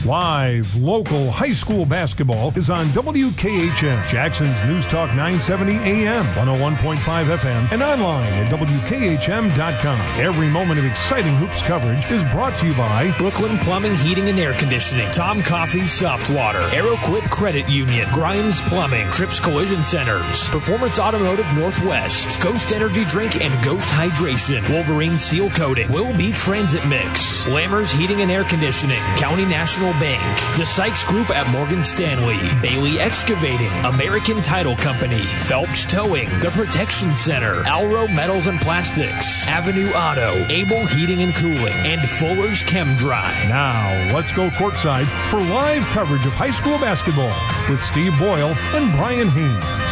Live, local high school basketball is on WKHM, Jackson's News Talk 970 AM, 101.5 FM, and online at WKHM.com. Every moment of exciting hoops coverage is brought to you by Brooklyn Plumbing, Heating, and Air Conditioning, Tom Coffey's Soft Water, AeroQuip Credit Union, Grimes Plumbing, Trips Collision Centers, Performance Automotive Northwest, Ghost Energy Drink and Ghost Hydration, Wolverine Seal Coating, Will Be Transit Mix, Lammers Heating and Air Conditioning, County National Bank, The Sykes Group at Morgan Stanley, Bailey Excavating, American Title Company, Phelps Towing, The Protection Center, Alro Metals and Plastics, Avenue Auto, Able Heating and Cooling, and Fuller's Chem Dry. Now, let's go courtside for live coverage of high school basketball with Steve Boyle and Brian Haynes.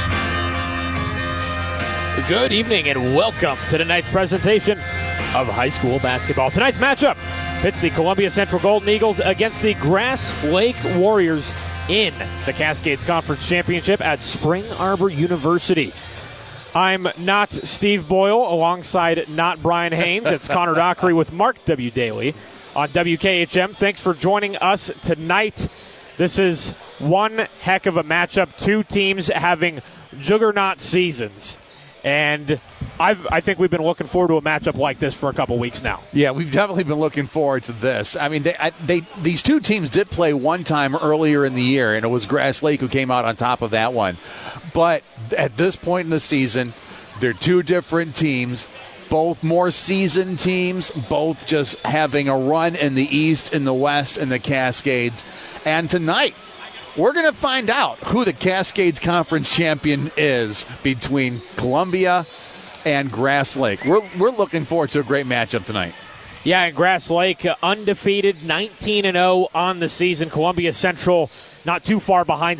Good evening and welcome to tonight's presentation of high school basketball. Tonight's matchup pits the Columbia Central Golden Eagles against the Grass Lake Warriors in the Cascades Conference Championship at Spring Arbor University. I'm not Steve Boyle, alongside not Brian Haynes. It's Connor Dockery with Mark W. Daly on WKHM. Thanks for joining us tonight. This is one heck of a matchup. Two teams having juggernaut seasons. And I think we've been looking forward to a matchup like this for a couple weeks now. Yeah, we've definitely been looking forward to this. I mean, these two teams did play one time earlier in the year, and it was Grass Lake who came out on top of that one. But at this point in the season, they're two different teams, both more seasoned teams, both just having a run in the East, in the West, in the Cascades. And tonight, we're going to find out who the Cascades Conference champion is between Columbia and Grass Lake. We're looking forward to a great matchup tonight. Yeah, and Grass Lake undefeated, 19-0 on the season. Columbia Central not too far behind,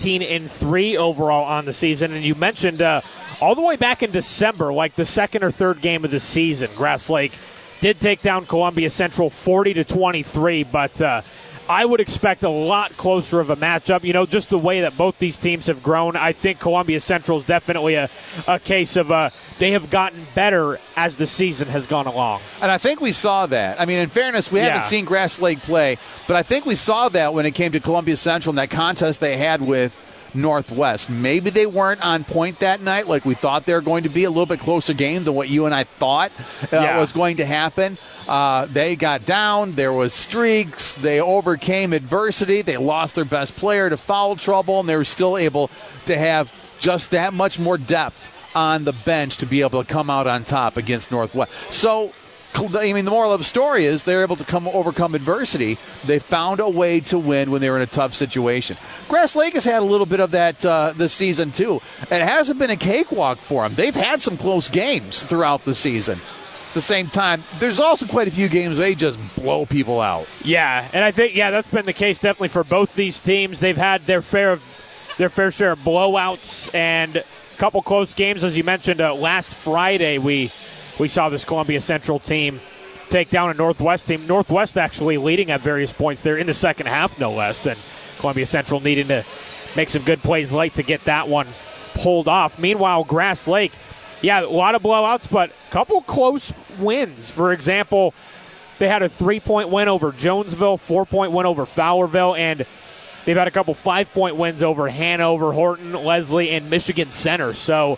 17-3 overall on the season. And you mentioned all the way back in December, like the second or third game of the season, Grass Lake did take down Columbia Central 40-23, but I would expect a lot closer of a matchup. You know, just the way that both these teams have grown, I think Columbia Central is definitely a case of they have gotten better as the season has gone along. And I think we saw that. I mean, in fairness, we haven't seen Grass Lake play, but I think we saw that when it came to Columbia Central in that contest they had with Northwest. Maybe they weren't on point that night like we thought they were going to be, a little bit closer game than what you and I thought was going to happen. They got down. There was streaks. They overcame adversity. They lost their best player to foul trouble, and they were still able to have just that much more depth on the bench to be able to come out on top against Northwest. So, I mean, the moral of the story is they're able to overcome adversity. They found a way to win when they were in a tough situation. Grass Lake has had a little bit of that this season, too. It hasn't been a cakewalk for them. They've had some close games throughout the season. At the same time, there's also quite a few games where they just blow people out. Yeah, and I think, that's been the case definitely for both these teams. They've had their fair share of blowouts and a couple close games. As you mentioned, last Friday we saw this Columbia Central team take down a Northwest team. Northwest actually leading at various points there in the second half, no less, and Columbia Central needing to make some good plays late to get that one pulled off. Meanwhile, Grass Lake, a lot of blowouts, but a couple close wins. For example, they had a 3-point win over Jonesville, 4-point win over Fowlerville, and they've had a couple 5-point wins over Hanover, Horton, Leslie, and Michigan Center. So,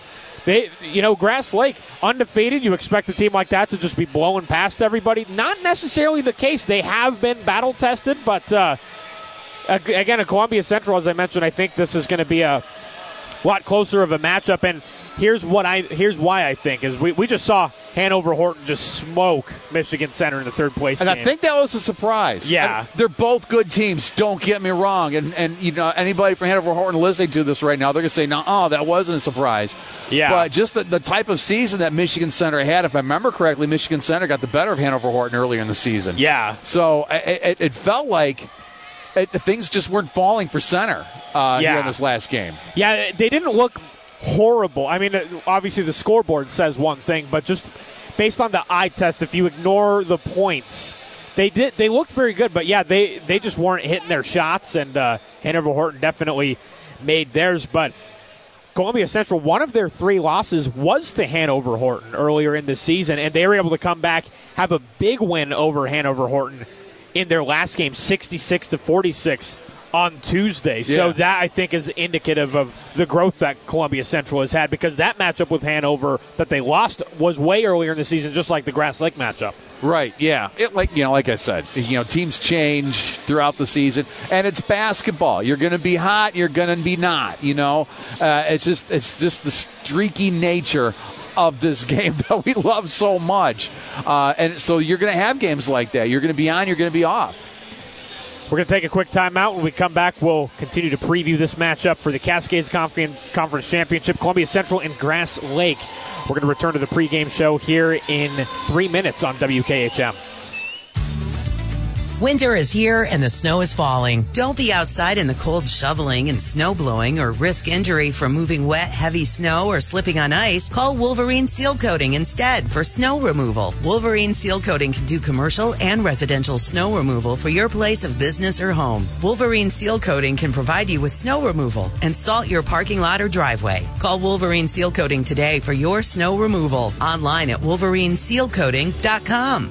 Grass Lake, undefeated. You expect a team like that to just be blowing past everybody. Not necessarily the case. They have been battle-tested, but again, a Columbia Central, as I mentioned, I think this is going to be a lot closer of a matchup. And here's why I think is we just saw Hanover Horton just smoke Michigan Center in the third place game. And I think that was a surprise. Yeah. They're both good teams, don't get me wrong. And anybody from Hanover Horton listening to this right now, they're going to say, no, that wasn't a surprise. Yeah. But just the type of season that Michigan Center had, if I remember correctly, Michigan Center got the better of Hanover Horton earlier in the season. Yeah. So it felt like things just weren't falling for Center here in this last game. Yeah, they didn't look horrible. I mean, obviously the scoreboard says one thing, but just based on the eye test, if you ignore the points, they looked very good. But they just weren't hitting their shots, and Hanover Horton definitely made theirs. But Columbia Central, one of their 3 losses was to Hanover Horton earlier in the season, and they were able to come back, have a big win over Hanover Horton in their last game, 66-46 on Tuesday. Yeah. So that, I think, is indicative of the growth that Columbia Central has had, because that matchup with Hanover that they lost was way earlier in the season, just like the Grass Lake matchup. Right, yeah. Like I said, teams change throughout the season, and it's basketball. You're going to be hot, you're going to be not. It's just the streaky nature of this game that we love so much, and so you're going to have games like that. You're going to be on, you're going to be off. We're going to take a quick timeout. When we come back, we'll continue to preview this matchup for the Cascades Conference Championship, Columbia Central and Grass Lake. We're going to return to the pregame show here in 3 minutes on WKHM. Winter is here and the snow is falling. Don't be outside in the cold shoveling and snow blowing or risk injury from moving wet, heavy snow or slipping on ice. Call Wolverine Seal Coating instead for snow removal. Wolverine Seal Coating can do commercial and residential snow removal for your place of business or home. Wolverine Seal Coating can provide you with snow removal and salt your parking lot or driveway. Call Wolverine Seal Coating today for your snow removal. Online at wolverinesealcoating.com.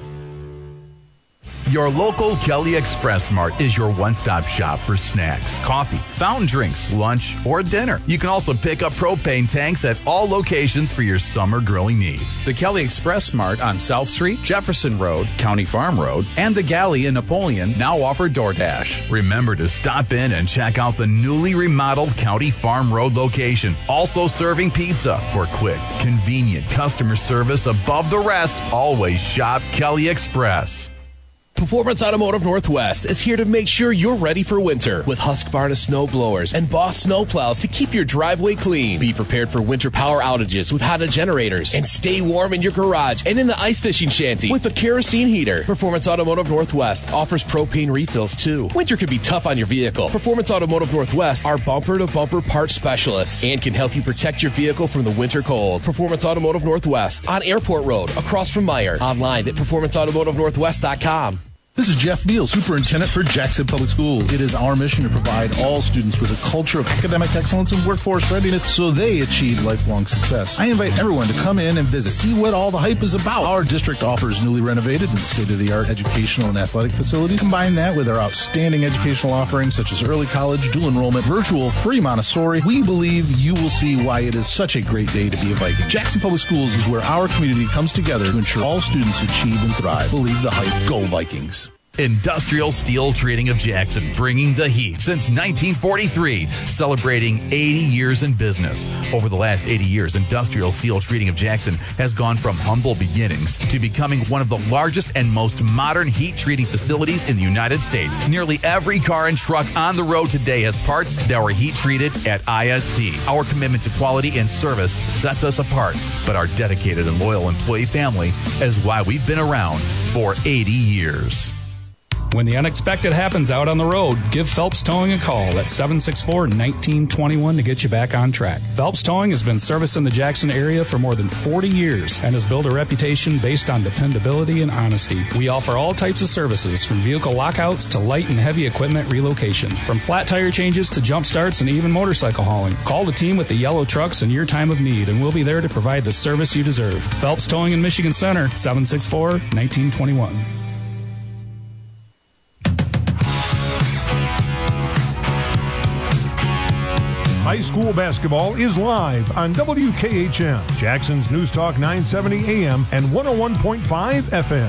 Your local Kelly Express Mart is your one-stop shop for snacks, coffee, fountain drinks, lunch, or dinner. You can also pick up propane tanks at all locations for your summer grilling needs. The Kelly Express Mart on South Street, Jefferson Road, County Farm Road, and the Galley in Napoleon now offer DoorDash. Remember to stop in and check out the newly remodeled County Farm Road location. Also serving pizza for quick, convenient customer service above the rest. Always shop Kelly Express. Performance Automotive Northwest is here to make sure you're ready for winter with Husqvarna snow blowers and Boss snow plows to keep your driveway clean. Be prepared for winter power outages with Honda generators, and stay warm in your garage and in the ice fishing shanty with a kerosene heater. Performance Automotive Northwest offers propane refills too. Winter can be tough on your vehicle. Performance Automotive Northwest are bumper-to-bumper parts specialists and can help you protect your vehicle from the winter cold. Performance Automotive Northwest on Airport Road across from Meyer. Online at performanceautomotivenorthwest.com. This is Jeff Beal, Superintendent for Jackson Public School. It is our mission to provide all students with a culture of academic excellence and workforce readiness so they achieve lifelong success. I invite everyone to come in and visit, see what all the hype is about. Our district offers newly renovated and state-of-the-art educational and athletic facilities. Combine that with our outstanding educational offerings such as early college, dual enrollment, virtual, free Montessori. We believe you will see why it is such a great day to be a Viking. Jackson Public Schools is where our community comes together to ensure all students achieve and thrive. Believe the hype. Go Vikings. Industrial Steel Treating of Jackson, bringing the heat since 1943, celebrating 80 years in business. Over the last 80 years, Industrial Steel Treating of Jackson has gone from humble beginnings to becoming one of the largest and most modern heat treating facilities in the United States. Nearly every car and truck on the road today has parts that were heat treated at IST. Our commitment to quality and service sets us apart, but our dedicated and loyal employee family is why we've been around for 80 years. When the unexpected happens out on the road, give Phelps Towing a call at 764-1921 to get you back on track. Phelps Towing has been servicing the Jackson area for more than 40 years and has built a reputation based on dependability and honesty. We offer all types of services, from vehicle lockouts to light and heavy equipment relocation, from flat tire changes to jump starts and even motorcycle hauling. Call the team with the yellow trucks in your time of need, and we'll be there to provide the service you deserve. Phelps Towing in Michigan Center, 764-1921. High school basketball is live on WKHM, Jackson's News Talk 970 AM and 101.5 FM.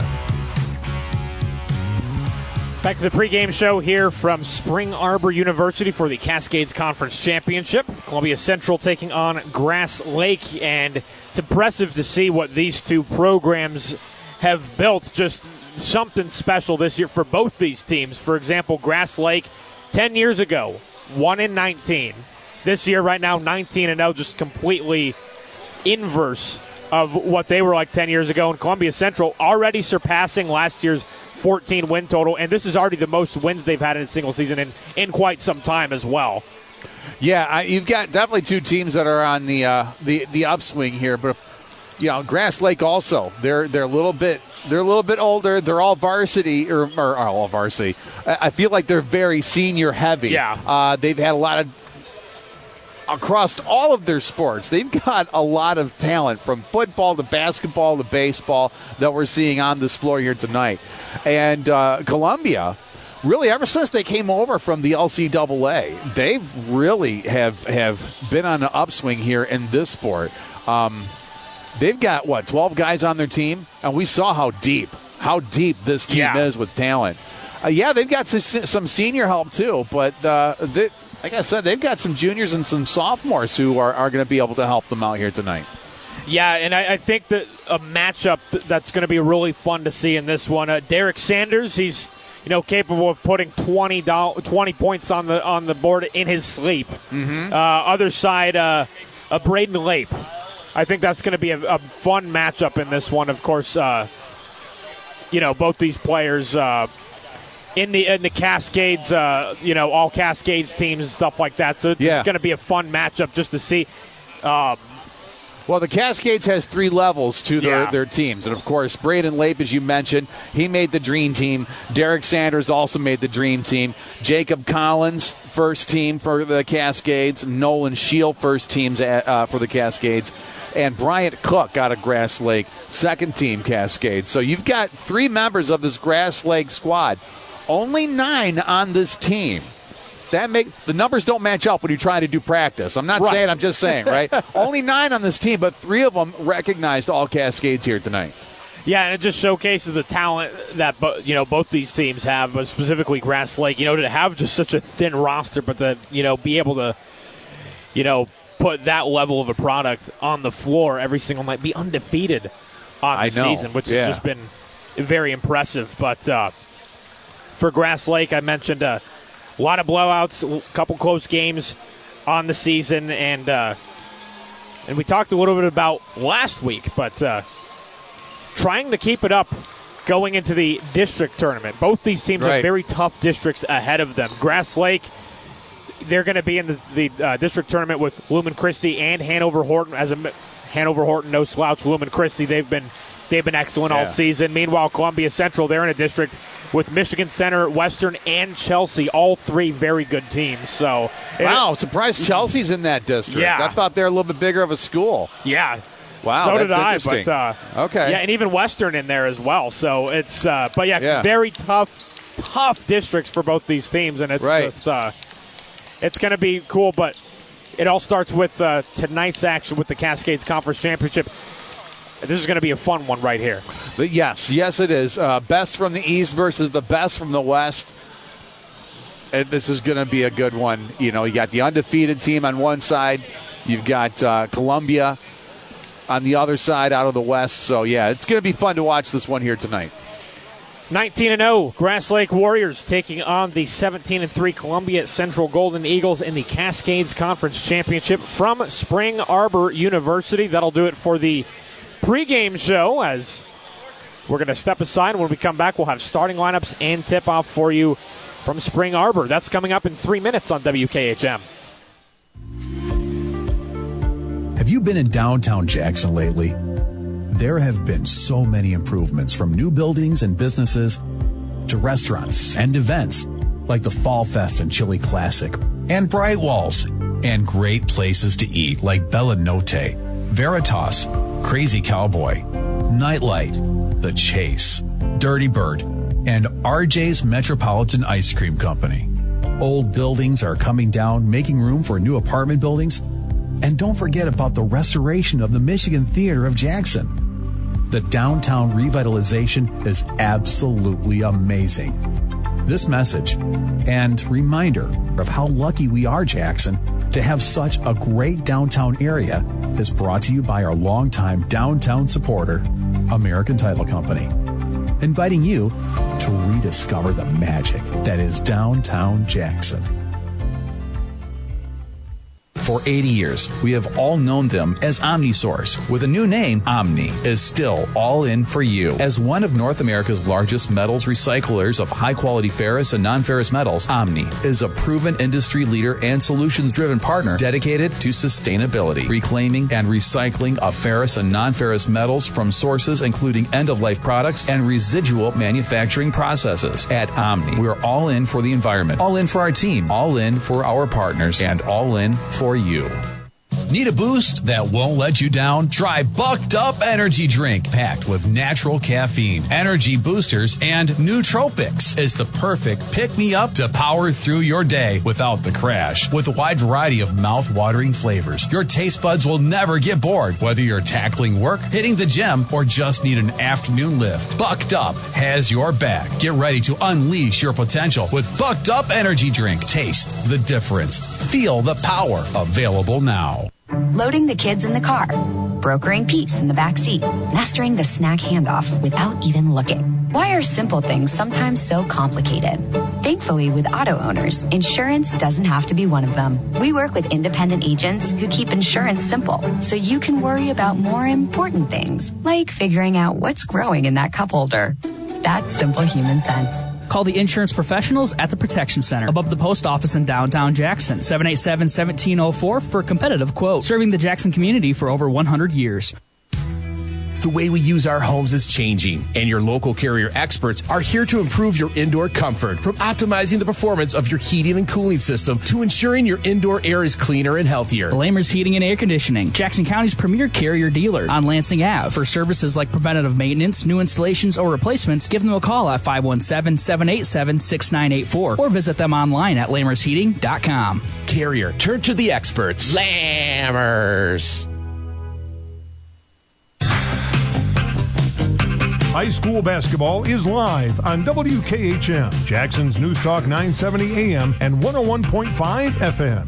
Back to the pregame show here from Spring Arbor University for the Cascades Conference Championship. Columbia Central taking on Grass Lake, and it's impressive to see what these two programs have built. Just something special this year for both these teams. For example, Grass Lake 10 years ago, 1-19. This year, right now, 19-0, just completely inverse of what they were like 10 years ago. And Columbia Central already surpassing last year's 14-win total, and this is already the most wins they've had in a single season in quite some time as well. Yeah, you've got definitely two teams that are on the upswing here, but Grass Lake also they're a little bit older. They're all varsity or all varsity. I feel like they're very senior heavy. Yeah, they've had a lot of across all of their sports. They've got a lot of talent from football to basketball to baseball that we're seeing on this floor here tonight. And Columbia, really, ever since they came over from the LCAA, they've really have been on an upswing here in this sport. They've got, 12 guys on their team? And we saw how deep this team is with talent. They've got some senior help too, but like I said, they've got some juniors and some sophomores who are going to be able to help them out here tonight. Yeah, and I think that a matchup that's going to be really fun to see in this one. Derek Sanders, he's capable of putting 20 points on the board in his sleep. Mm-hmm. Other side, Braden Lape. I think that's going to be a fun matchup in this one. Of course, both these players in the Cascades, all Cascades teams and stuff like that. So it's going to be a fun matchup just to see. Well, the Cascades has 3 levels to their teams. And, of course, Braden Lape, as you mentioned, he made the Dream Team. Derek Sanders also made the Dream Team. Jacob Collins, first team for the Cascades. Nolan Shield, first teams for the Cascades. And Bryant Cook out of Grass Lake, second team Cascades. So you've got 3 members of this Grass Lake squad. Only 9 on this team. The numbers don't match up when you try to do practice. I'm not saying, I'm just saying, right? Only 9 on this team, but 3 of them recognized all Cascades here tonight. Yeah, and it just showcases the talent that both these teams have, but specifically Grass Lake. To have just such a thin roster, but to be able to put that level of a product on the floor every single night, be undefeated on the season, which has just been very impressive. But for Grass Lake, I mentioned a lot of blowouts, a couple close games on the season, and we talked a little bit about last week, but trying to keep it up going into the district tournament. Both these teams have very tough districts ahead of them. Grass Lake, they're going to be in the district tournament with Lumen Christi and Hanover Horton. Hanover Horton, no slouch. Lumen Christi, they've been excellent all season. Meanwhile, Columbia Central, they're in a district with Michigan Center, Western, and Chelsea, all 3 very good teams. So, surprised Chelsea's in that district. Yeah. I thought they were a little bit bigger of a school. Yeah. Wow, so that's did I. Interesting. But, okay. Yeah, and even Western in there as well. So it's, very tough districts for both these teams, and it's just, it's going to be cool. But it all starts with tonight's action with the Cascades Conference Championship. This is going to be a fun one right here. But yes, it is. Best from the East versus the best from the West. And this is going to be a good one. You got the undefeated team on one side. You've got Columbia on the other side out of the West. So, it's going to be fun to watch this one here tonight. 19-0, Grass Lake Warriors taking on the 17-3 Columbia Central Golden Eagles in the Cascades Conference Championship from Spring Arbor University. That'll do it for the pregame show, as we're going to step aside. When we come back, we'll have starting lineups and tip-off for you from Spring Arbor. That's coming up in 3 minutes on WKHM. Have you been in downtown Jackson lately? There have been so many improvements, from new buildings and businesses to restaurants and events like the Fall Fest and Chili Classic, and Bright Walls, and great places to eat like Bella Notte, Veritas, Crazy Cowboy, Nightlight, The Chase, Dirty Bird, and RJ's Metropolitan Ice Cream Company. Old buildings are coming down, making room for new apartment buildings. And don't forget about the restoration of the Michigan Theater of Jackson. The downtown revitalization is absolutely amazing. This message and reminder of how lucky we are, Jackson, to have such a great downtown area is brought to you by our longtime downtown supporter, American Title Company, inviting you to rediscover the magic that is downtown Jackson. For 80 years, we have all known them as OmniSource. With a new name, Omni is still all in for you. As one of North America's largest metals recyclers of high-quality ferrous and non-ferrous metals, Omni is a proven industry leader and solutions-driven partner dedicated to sustainability, reclaiming and recycling of ferrous and non-ferrous metals from sources including end-of-life products and residual manufacturing processes. At Omni, we're all in for the environment, all in for our team, all in for our partners, and all in for for you. Need a boost that won't let you down? Try Bucked Up Energy Drink, packed with natural caffeine, energy boosters, and nootropics. Is the perfect pick-me-up to power through your day without the crash. With a wide variety of mouth-watering flavors, your taste buds will never get bored, whether you're tackling work, hitting the gym, or just need an afternoon lift. Bucked Up has your back. Get ready to unleash your potential with Bucked Up Energy Drink. Taste the difference. Feel the power. Available now. Loading the kids in the car, brokering peace in the back seat, mastering the snack handoff without even looking. Why are simple things sometimes so complicated? Thankfully, with auto owners, insurance doesn't have to be one of them. We work with independent agents who keep insurance simple, so you can worry about more important things, like figuring out what's growing in that cup holder. That's simple human sense. Call the insurance professionals at the Protection Center above the post office in downtown Jackson. 787-1704 for a competitive quote. Serving the Jackson community for over 100 years. The way we use our homes is changing, and your local Carrier experts are here to improve your indoor comfort, from optimizing the performance of your heating and cooling system to ensuring your indoor air is cleaner and healthier. Lamers Heating and Air Conditioning, Jackson County's premier Carrier dealer on Lansing Ave. For services like preventative maintenance, new installations, or replacements, give them a call at 517-787-6984 or visit them online at lamersheating.com. Carrier, turn to the experts. Lamers. High school basketball is live on WKHM, Jackson's News Talk 970 AM and 101.5 FM.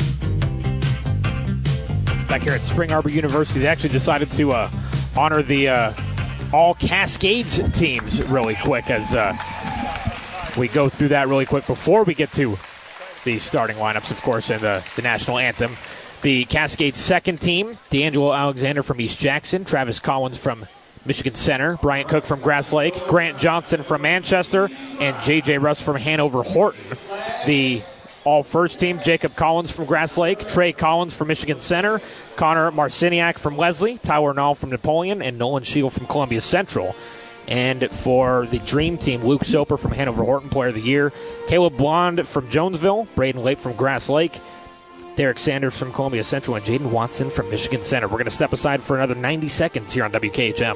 Back here at Spring Arbor University, they actually decided to honor the all Cascades teams really quick as we go through that really quick before we get to the starting lineups, of course, and the national anthem. The Cascades second team, D'Angelo Alexander from East Jackson, Travis Collins from Michigan Center, Bryant Cook from Grass Lake, Grant Johnson from Manchester, and J.J. Russ from Hanover Horton. The all-first team, Jacob Collins from Grass Lake, Trey Collins from Michigan Center, Connor Marciniak from Leslie, Tyler Nall from Napoleon, and Nolan Shield from Columbia Central. And for the Dream Team, Luke Soper from Hanover Horton, Player of the Year, Caleb Blond from Jonesville, Braden Lake from Grass Lake, Derek Sanders from Columbia Central, and Jaden Watson from Michigan Center. We're going to step aside for another 90 seconds here on WKHM.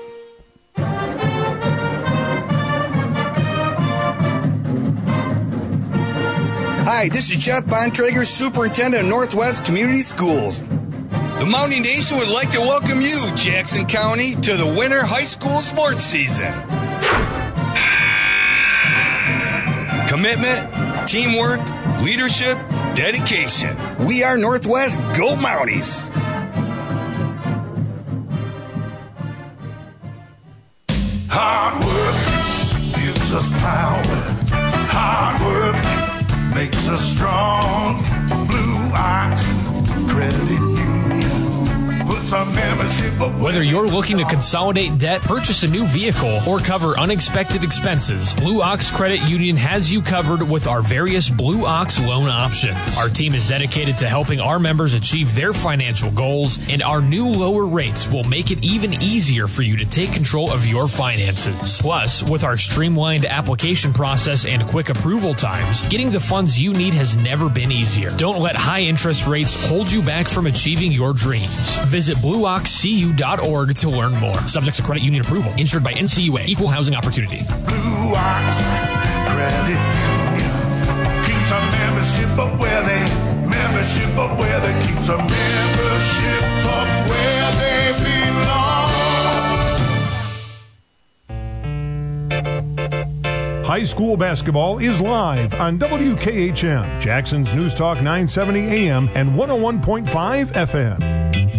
Hi, this is Jeff Bontrager, Superintendent of Northwest Community Schools. The Mountie Nation would like to welcome you, Jackson County, to the winter high school sports season. Commitment, teamwork, leadership, dedication. We are Northwest Go Mounties. Hard work gives us power. Hard work makes us strong. Blue Ox Credit Union puts our membership away. Whether you're looking to consolidate debt, purchase a new vehicle, or cover unexpected expenses, Blue Ox Credit Union has you covered with our various Blue Ox loan options. Our team is dedicated to helping our members achieve their financial goals, and our new lower rates will make it even easier for you to take control of your finances. Plus, with our streamlined application process and quick approval times, getting the funds you need has never been easier. Don't let high interest rates hold you back from achieving your dreams. Visit BlueOxCU.org to learn more. Subject to credit union approval. Insured by NCUA. Equal housing opportunity. Blue Ox Credit Union keeps our membership up where they keeps our membership up where they belong. High school basketball is live on WKHM, Jackson's News Talk 970 AM and 101.5 FM.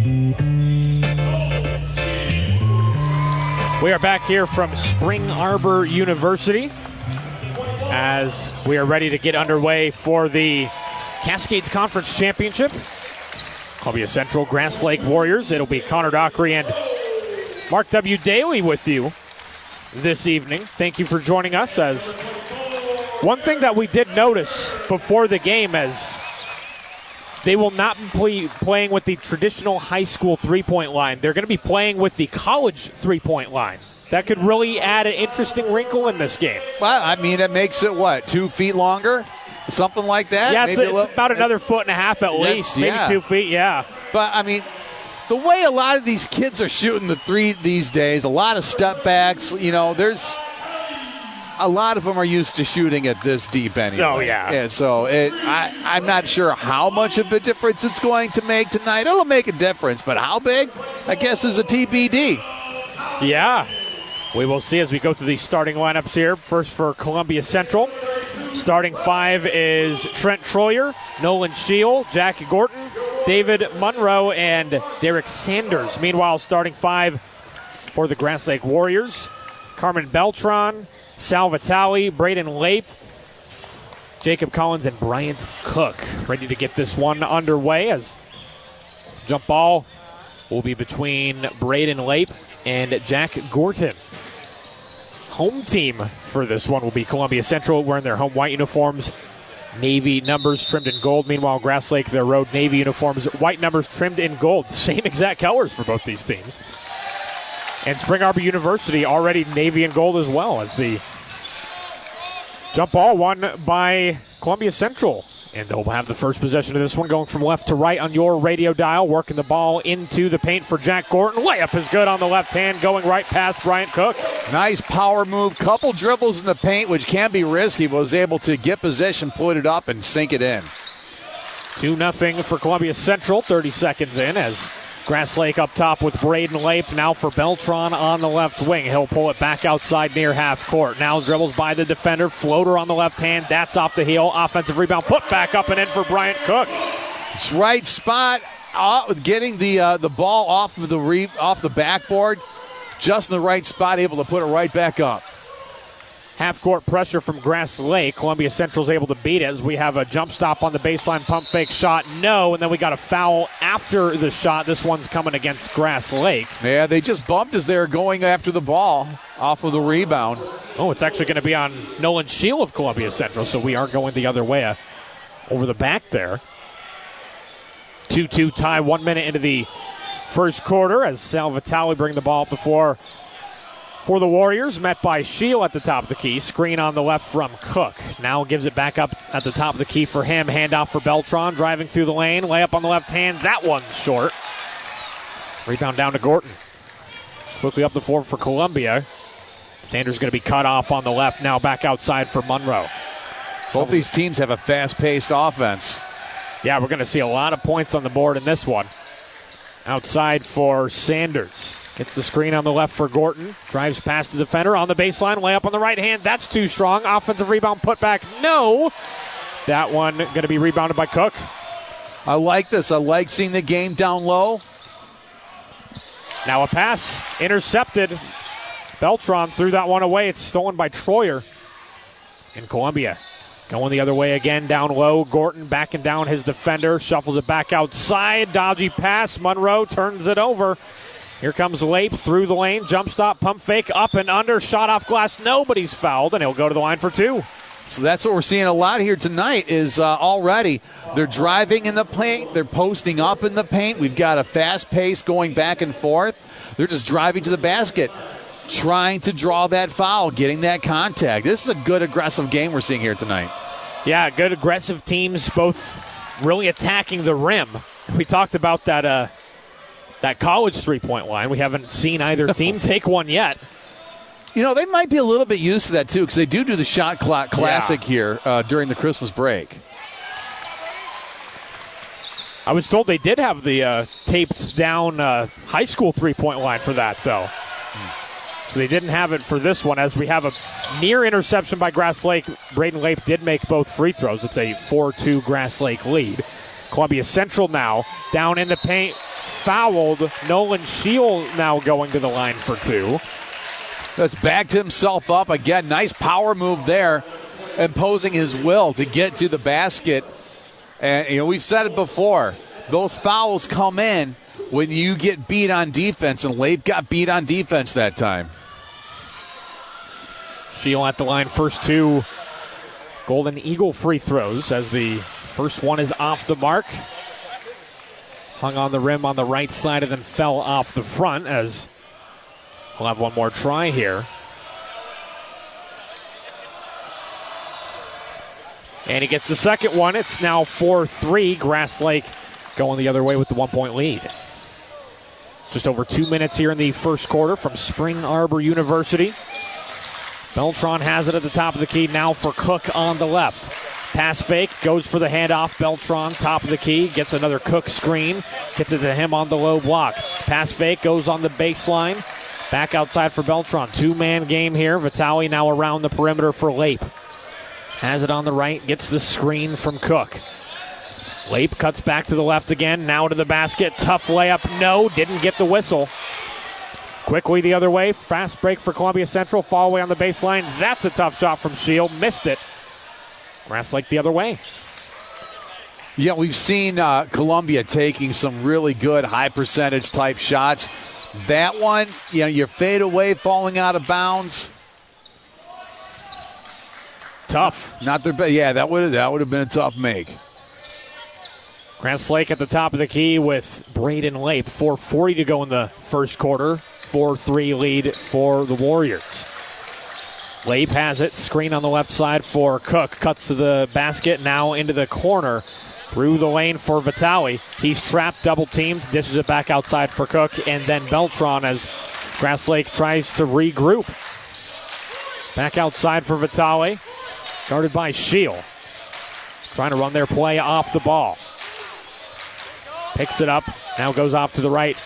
We are back here from Spring Arbor University as we are ready to get underway for the Cascades Conference Championship. Columbia Central Grass Lake Warriors. It'll be Connor Dockery and Mark W. Daly with you this evening. Thank you for joining us. As one thing that we did notice before the game, as they will not be playing with the traditional high school three-point line. They're going to be playing with the college three-point line. That could really add an interesting wrinkle in this game. Well, I mean, it makes it, 2 feet longer? something like that. Yeah, maybe it's about another foot and a half at least, maybe 2 feet, yeah. But, I mean, the way a lot of these kids are shooting the three these days, a lot of step backs, there's a lot of them are used to shooting it this deep anyway. Oh, yeah. And so I'm not sure how much of a difference it's going to make tonight. It'll make a difference, but how big, I guess, is a TBD. Yeah. We will see as we go through these starting lineups here. First for Columbia Central. Starting 5 is Trent Troyer, Nolan Scheel, Jack Gorton, David Monroe, and Derek Sanders. Meanwhile, starting 5 for the Grass Lake Warriors, Carmen Beltran, Sal Vitale, Braden Lape, Jacob Collins, and Bryant Cook. Ready to get this one underway as jump ball will be between Braden Lape and Jack Gorton. Home team for this one will be Columbia Central, wearing their home white uniforms, navy numbers trimmed in gold. Meanwhile, Grass Lake, their road navy uniforms, white numbers trimmed in gold. Same exact colors for both these teams. And Spring Arbor University already navy and gold as well, as the jump ball won by Columbia Central. And they'll have the first possession of this one, going from left to right on your radio dial, working the ball into the paint for Jack Gorton. Layup is good on the left hand, going right past Bryant Cook. Nice power move, couple dribbles in the paint, which can be risky, but was able to get possession, put it up, and sink it in. 2-0 for Columbia Central, 30 seconds in, as Grass Lake up top with Braden Lape. Now for Beltran on the left wing. He'll pull it back outside near half court. Now dribbles by the defender. Floater on the left hand. That's off the heel. Offensive rebound. Put back up and in for Bryant Cook. It's right spot. Getting the ball off the backboard. Just in the right spot. Able to put it right back up. Half-court pressure from Grass Lake. Columbia Central's able to beat it as we have a jump stop on the baseline, pump fake shot. No, and then we got a foul after the shot. This one's coming against Grass Lake. Yeah, they just bumped as they were going after the ball off of the rebound. Oh, it's actually going to be on Nolan Scheel of Columbia Central, so we are going the other way over the back there. 2-2 tie, 1 minute into the first quarter as Sal Vitale bring the ball up the floor for the Warriors, met by Scheel at the top of the key. Screen on the left from Cook. Now gives it back up at the top of the key for him. Handoff for Beltran, driving through the lane. Layup on the left hand. That one's short. Rebound down to Gorton. Quickly up the floor for Columbia. Sanders going to be cut off on the left. Now back outside for Monroe. Both these teams have a fast-paced offense. Yeah, we're going to see a lot of points on the board in this one. Outside for Sanders. Gets the screen on the left for Gorton. Drives past the defender on the baseline. Layup on the right hand. That's too strong. Offensive rebound put back. No. That one going to be rebounded by Cook. I like this. I like seeing the game down low. Now a pass. Intercepted. Beltran threw that one away. It's stolen by Troyer in Columbia. Going the other way again, down low. Gorton backing down his defender. Shuffles it back outside. Dodgy pass. Monroe turns it over. Here comes Lape through the lane. Jump stop, pump fake, up and under. Shot off glass. Nobody's fouled, and he'll go to the line for two. So that's what we're seeing a lot here tonight is already they're driving in the paint. They're posting up in the paint. We've got a fast pace going back and forth. They're just driving to the basket, trying to draw that foul, getting that contact. This is a good aggressive game we're seeing here tonight. Yeah, good aggressive teams, both really attacking the rim. We talked about that college three-point line. We haven't seen either team take one yet. You know, they might be a little bit used to that, too, because they do the shot clock classic here during the Christmas break. I was told they did have the taped down high school three-point line for that, though. So they didn't have it for this one, as we have a near interception by Grass Lake. Braden Lape did make both free throws. It's a 4-2 Grass Lake lead. Columbia Central now down in the paint. Fouled. Nolan Scheel now going to the line for two. That's backed himself up. Again, nice power move there, imposing his will to get to the basket. And, we've said it before. Those fouls come in when you get beat on defense, and Lape got beat on defense that time. Scheel at the line, first two Golden Eagle free throws, as the first one is off the mark. Hung on the rim on the right side and then fell off the front, as we'll have one more try here. And he gets the second one. It's now 4-3. Grass Lake going the other way with the 1-point lead. Just over 2 minutes here in the first quarter from Spring Arbor University. Beltran has it at the top of the key now for Cook on the left. Pass fake, goes for the handoff. Beltran, top of the key, gets another Cook screen. Gets it to him on the low block. Pass fake, goes on the baseline. Back outside for Beltran. Two-man game here. Vitale now around the perimeter for Lape. Has it on the right, gets the screen from Cook. Lape cuts back to the left again, now to the basket. Tough layup, no, didn't get the whistle. Quickly the other way, fast break for Columbia Central. Fall away on the baseline. That's a tough shot from Shield, missed it. Grass Lake the other way. Yeah, we've seen Columbia taking some really good high percentage type shots. That one, your fade away, falling out of bounds. Tough. Not their best. Yeah, that would have been a tough make. Grass Lake at the top of the key with Braden Lape. 4:40 to go in the first quarter. 4-3 lead for the Warriors. Lape has it. Screen on the left side for Cook. Cuts to the basket. Now into the corner. Through the lane for Vitale. He's trapped, double teamed. Dishes it back outside for Cook. And then Beltran as Grass Lake tries to regroup. Back outside for Vitale. Guarded by Shield. Trying to run their play off the ball. Picks it up. Now goes off to the right.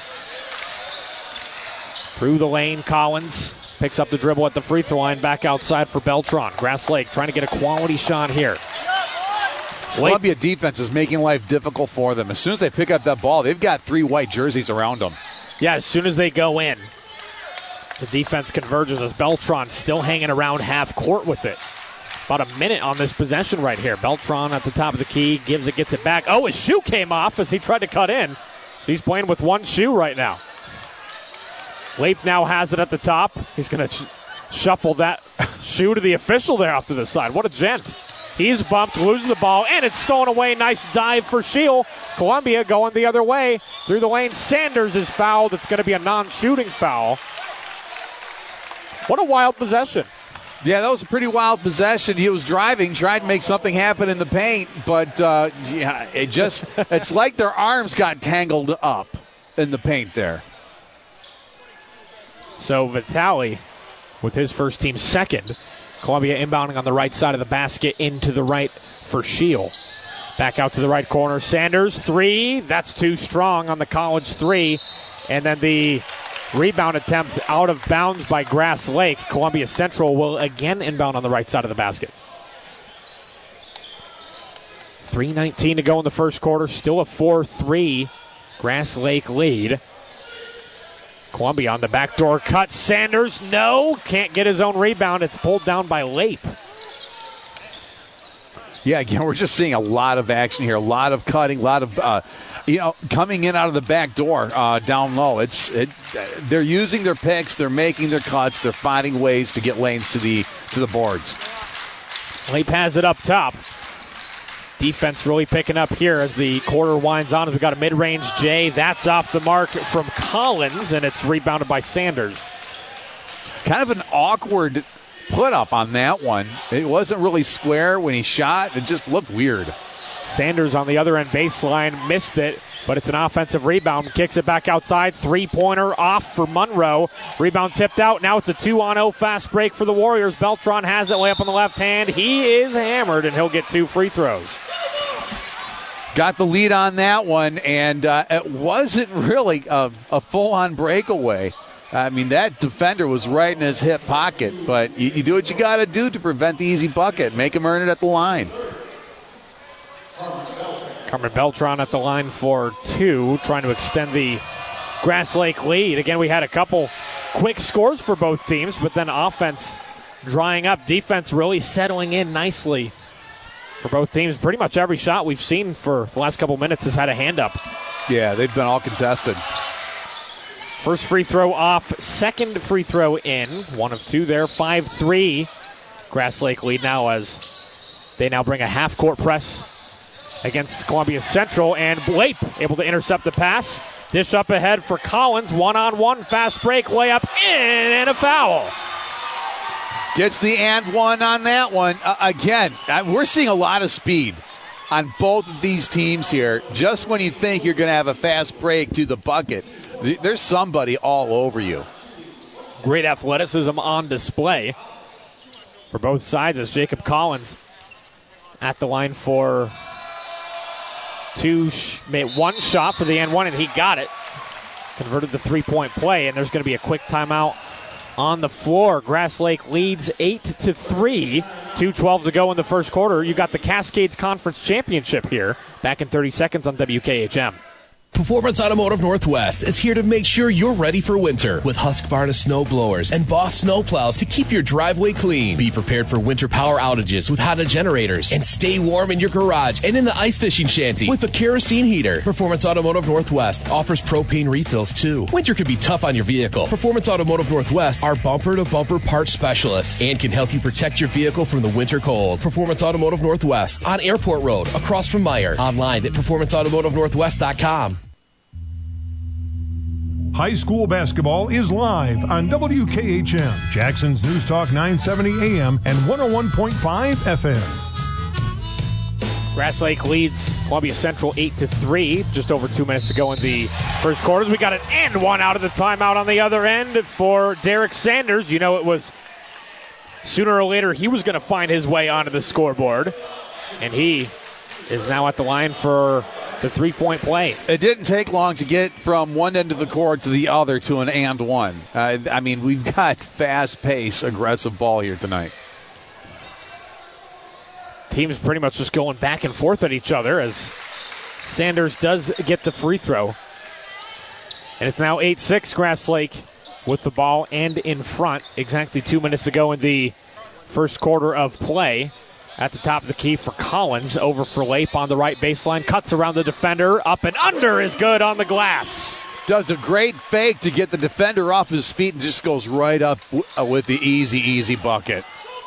Through the lane, Collins picks up the dribble at the free throw line. Back outside for Beltran. Grass Lake trying to get a quality shot here. Columbia defense is making life difficult for them. As soon as they pick up that ball, they've got 3 white jerseys around them. Yeah, as soon as they go in, the defense converges as Beltran still hanging around half court with it. About a minute on this possession right here. Beltran at the top of the key, gets it back. Oh, his shoe came off as he tried to cut in. So he's playing with one shoe right now. Lape now has it at the top. He's going to shuffle that shoe to the official there off to the side. What a gent. He's bumped, loses the ball, and it's stolen away. Nice dive for Shield. Columbia going the other way. Through the lane, Sanders is fouled. It's going to be a non-shooting foul. What a wild possession. Yeah, that was a pretty wild possession. He was driving, tried to make something happen in the paint, but it's like their arms got tangled up in the paint there. So Vitale with his first team second. Columbia inbounding on the right side of the basket into the right for Shield. Back out to the right corner. Sanders, 3. That's too strong on the college 3. And then the rebound attempt out of bounds by Grass Lake. Columbia Central will again inbound on the right side of the basket. 3:19 to go in the first quarter. Still a 4-3 Grass Lake lead. Columbia on the backdoor cut. Sanders, no. Can't get his own rebound. It's pulled down by Lape. Yeah, again, we're just seeing a lot of action here. A lot of cutting, a lot of coming in out of the back door down low. They're using their picks, they're making their cuts, they're finding ways to get lanes to the boards. Lape has it up top. Defense really picking up here as the quarter winds on. We've got a mid-range J. That's off the mark from Collins, and it's rebounded by Sanders. Kind of an awkward put up on that one. It wasn't really square when he shot. It just looked weird. Sanders on the other end baseline missed it, but it's an offensive rebound. Kicks it back outside. Three-pointer off for Monroe. Rebound tipped out. Now it's a 2-on-0 fast break for the Warriors. Beltran has it, layup on the left hand. He is hammered, and he'll get 2 free throws. Got the lead on that one, and it wasn't really a full-on breakaway. I mean, that defender was right in his hip pocket, but you do what you got to do to prevent the easy bucket. Make him earn it at the line. Carmen Beltran at the line for 2, trying to extend the Grass Lake lead. Again, we had a couple quick scores for both teams, but then offense drying up. Defense really settling in nicely for both teams. Pretty much every shot we've seen for the last couple minutes has had a hand up. Yeah, they've been all contested. First free throw off, second free throw in. 1 of 2 there, 5-3. Grass Lake lead now as they now bring a half-court press against Columbia Central, and Lape able to intercept the pass. Dish up ahead for Collins. 1-on-1 fast break, layup in, and a foul. Gets the and one on that one. Again, we're seeing a lot of speed on both of these teams here. Just when you think you're going to have a fast break to the bucket, there's somebody all over you. Great athleticism on display for both sides as Jacob Collins at the line for one shot for the and one, and he got it. Converted the three-point play, and there's going to be a quick timeout on the floor. Grass Lake leads 8-3. 2:12 to go in the first quarter. You got the Cascades Conference Championship here. Back in 30 seconds on WKHM. Performance Automotive Northwest is here to make sure you're ready for winter with Husqvarna snow blowers and Boss snow plows to keep your driveway clean. Be prepared for winter power outages with Honda generators and stay warm in your garage and in the ice fishing shanty with a kerosene heater. Performance Automotive Northwest offers propane refills too. Winter can be tough on your vehicle. Performance Automotive Northwest are bumper-to-bumper parts specialists and can help you protect your vehicle from the winter cold. Performance Automotive Northwest on Airport Road across from Meyer. Online at performanceautomotivenorthwest.com. High school basketball is live on WKHM, Jackson's News Talk 970 AM and 101.5 FM. Grass Lake leads Columbia Central 8-3. Just over 2 minutes to go in the first quarter. We got an and one out of the timeout on the other end for Derek Sanders. You know, it was sooner or later he was going to find his way onto the scoreboard, and he is now at the line for the three-point play. It didn't take long to get from one end of the court to the other to an and one. I mean, we've got fast-paced, aggressive ball here tonight. Teams pretty much just going back and forth at each other as Sanders does get the free throw. And it's now 8-6, Grass Lake with the ball and in front. Exactly 2 minutes to go in the first quarter of play. At the top of the key for Collins, over for Lape on the right baseline. Cuts around the defender, up and under is good on the glass. Does a great fake to get the defender off his feet and just goes right up with the easy bucket.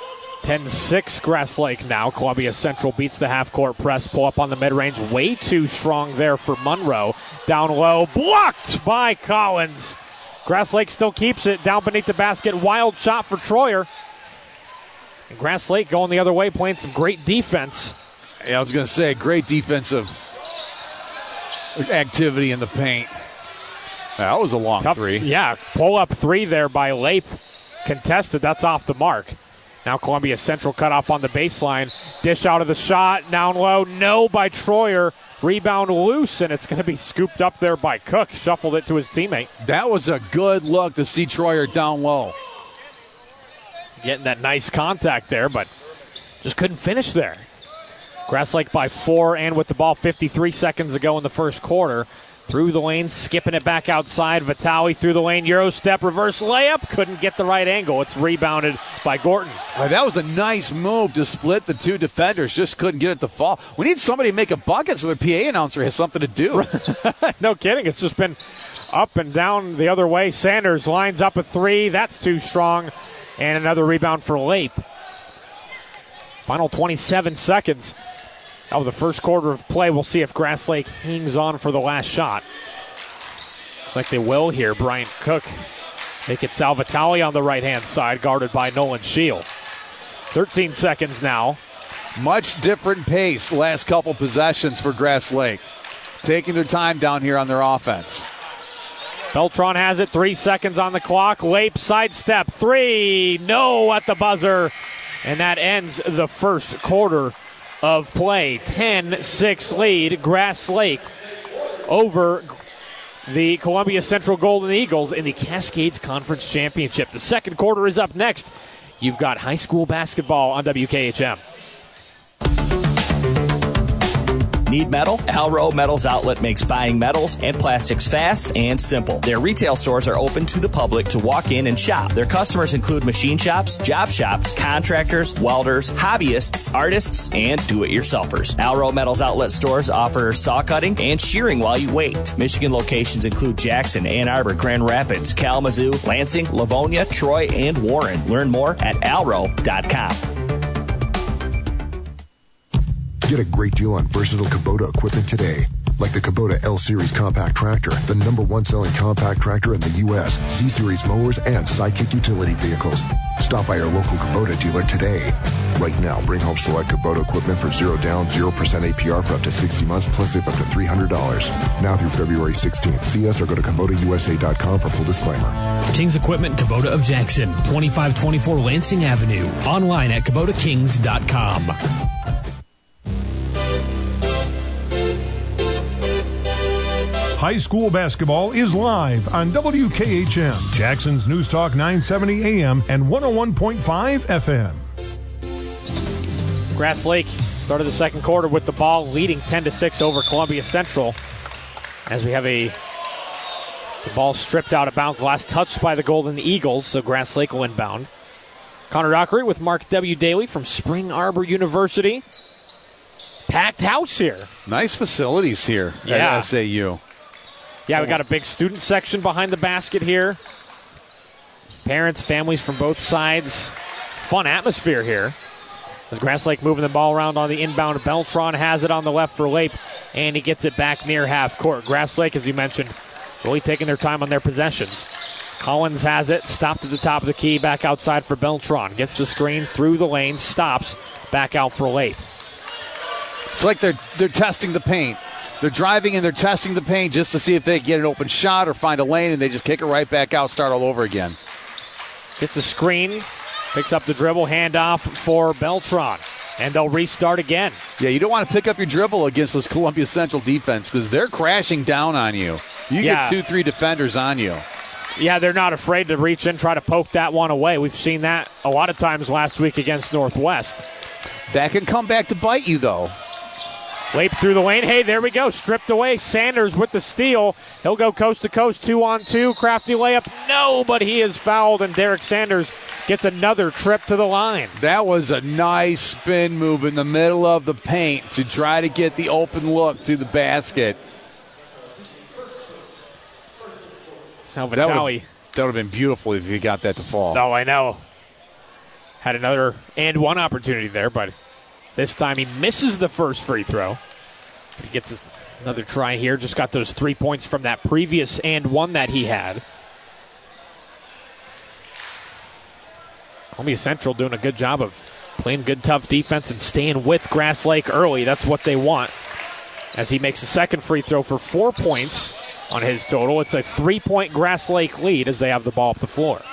10-6 Grass Lake now. Columbia Central beats the half-court press. Pull up on the mid-range. Way too strong there for Monroe. Down low, blocked by Collins. Grass Lake still keeps it down beneath the basket. Wild shot for Troyer. And Grass Lake going the other way, playing some great defense. Yeah, I was going to say, great defensive activity in the paint. That was a long three. Yeah, pull-up three there by Lape. Contested, that's off the mark. Now Columbia Central cut off on the baseline. Dish out of the shot, down low, no by Troyer. Rebound loose, and it's going to be scooped up there by Cook. Shuffled it to his teammate. That was a good look to see Troyer down low. Getting that nice contact there, but just couldn't finish there. Grass Lake by 4, and with the ball 53 seconds to go in the first quarter. Through the lane, skipping it back outside. Vitaly through the lane, Euro step, reverse layup. Couldn't get the right angle. It's rebounded by Gorton. Well, that was a nice move to split the two defenders. Just couldn't get it to fall. We need somebody to make a bucket so the PA announcer has something to do. No kidding. It's just been up and down the other way. Sanders lines up a three. That's too strong. And another rebound for Lape. Final 27 seconds of the first quarter of play. We'll see if Grass Lake hangs on for the last shot. Looks like they will here. Bryant Cook make it Sal Vitale on the right-hand side, guarded by Nolan Scheel. 13 seconds now. Much different pace last couple possessions for Grass Lake. Taking their time down here on their offense. Beltran has it, 3 seconds on the clock. Lape sidestep, three, no at the buzzer. And that ends the first quarter of play. 10-6 lead, Grass Lake over the Columbia Central Golden Eagles in the Cascades Conference Championship. The second quarter is up next. You've got high school basketball on WKHM. Need metal? Alro Metals Outlet makes buying metals and plastics fast and simple. Their retail stores are open to the public to walk in and shop. Their customers include machine shops, job shops, contractors, welders, hobbyists, artists, and do-it-yourselfers. Alro Metals Outlet stores offer saw cutting and shearing while you wait. Michigan locations include Jackson, Ann Arbor, Grand Rapids, Kalamazoo, Lansing, Livonia, Troy, and Warren. Learn more at alro.com. Get a great deal on versatile Kubota equipment today. like the Kubota L-Series compact tractor, the #1 selling compact tractor in the U.S., Z-Series mowers, and Sidekick utility vehicles. Stop by our local Kubota dealer today. Right now, bring home select Kubota equipment for 0 down, 0% APR for up to 60 months, plus save up to $300. Now through February 16th. See us or go to KubotaUSA.com for full disclaimer. King's Equipment Kubota of Jackson, 2524 Lansing Avenue. Online at KubotaKings.com. High school basketball is live on WKHM, Jackson's News Talk 970 AM and 101.5 FM. Grass Lake started the second quarter with the ball, leading 10-6 over Columbia Central. As we have the ball stripped out of bounds, last touched by the Golden Eagles, so Grass Lake will inbound. Connor Dockery with Mark W. Daly from Spring Arbor University. Packed house here. Nice facilities here at SAU. Yeah, we got a big student section behind the basket here. Parents, families from both sides. Fun atmosphere here. As Grass Lake moving the ball around on the inbound, Beltran has it on the left for Lape, and he gets it back near half court. Grass Lake, as you mentioned, really taking their time on their possessions. Collins has it, stopped at the top of the key, back outside for Beltran. Gets the screen through the lane, stops, back out for Lape. It's like they're testing the paint. They're driving and they're testing the paint just to see if they get an open shot or find a lane, and they just kick it right back out, start all over again. Gets the screen, picks up the dribble, handoff for Beltran, and they'll restart again. Yeah, you don't want to pick up your dribble against this Columbia Central defense because they're crashing down on you. You get 2-3 defenders on you. Yeah, they're not afraid to reach in, try to poke that one away. We've seen that a lot of times last week against Northwest. That can come back to bite you, though. Lape through the lane. Hey, there we go. Stripped away. Sanders with the steal. He'll go coast to coast, 2-on-2. Crafty layup. No, but he is fouled, and Derek Sanders gets another trip to the line. That was a nice spin move in the middle of the paint to try to get the open look to the basket. Salvatali. That would have been beautiful if you got that to fall. No, I know. Had another and one opportunity there, but this time he misses the first free throw. He gets another try here. Just got those 3 points from that previous and one that he had. Columbia Central doing a good job of playing good, tough defense and staying with Grass Lake early. That's what they want. As he makes the second free throw for 4 points on his total. It's a 3-point Grass Lake lead as they have the ball up the floor.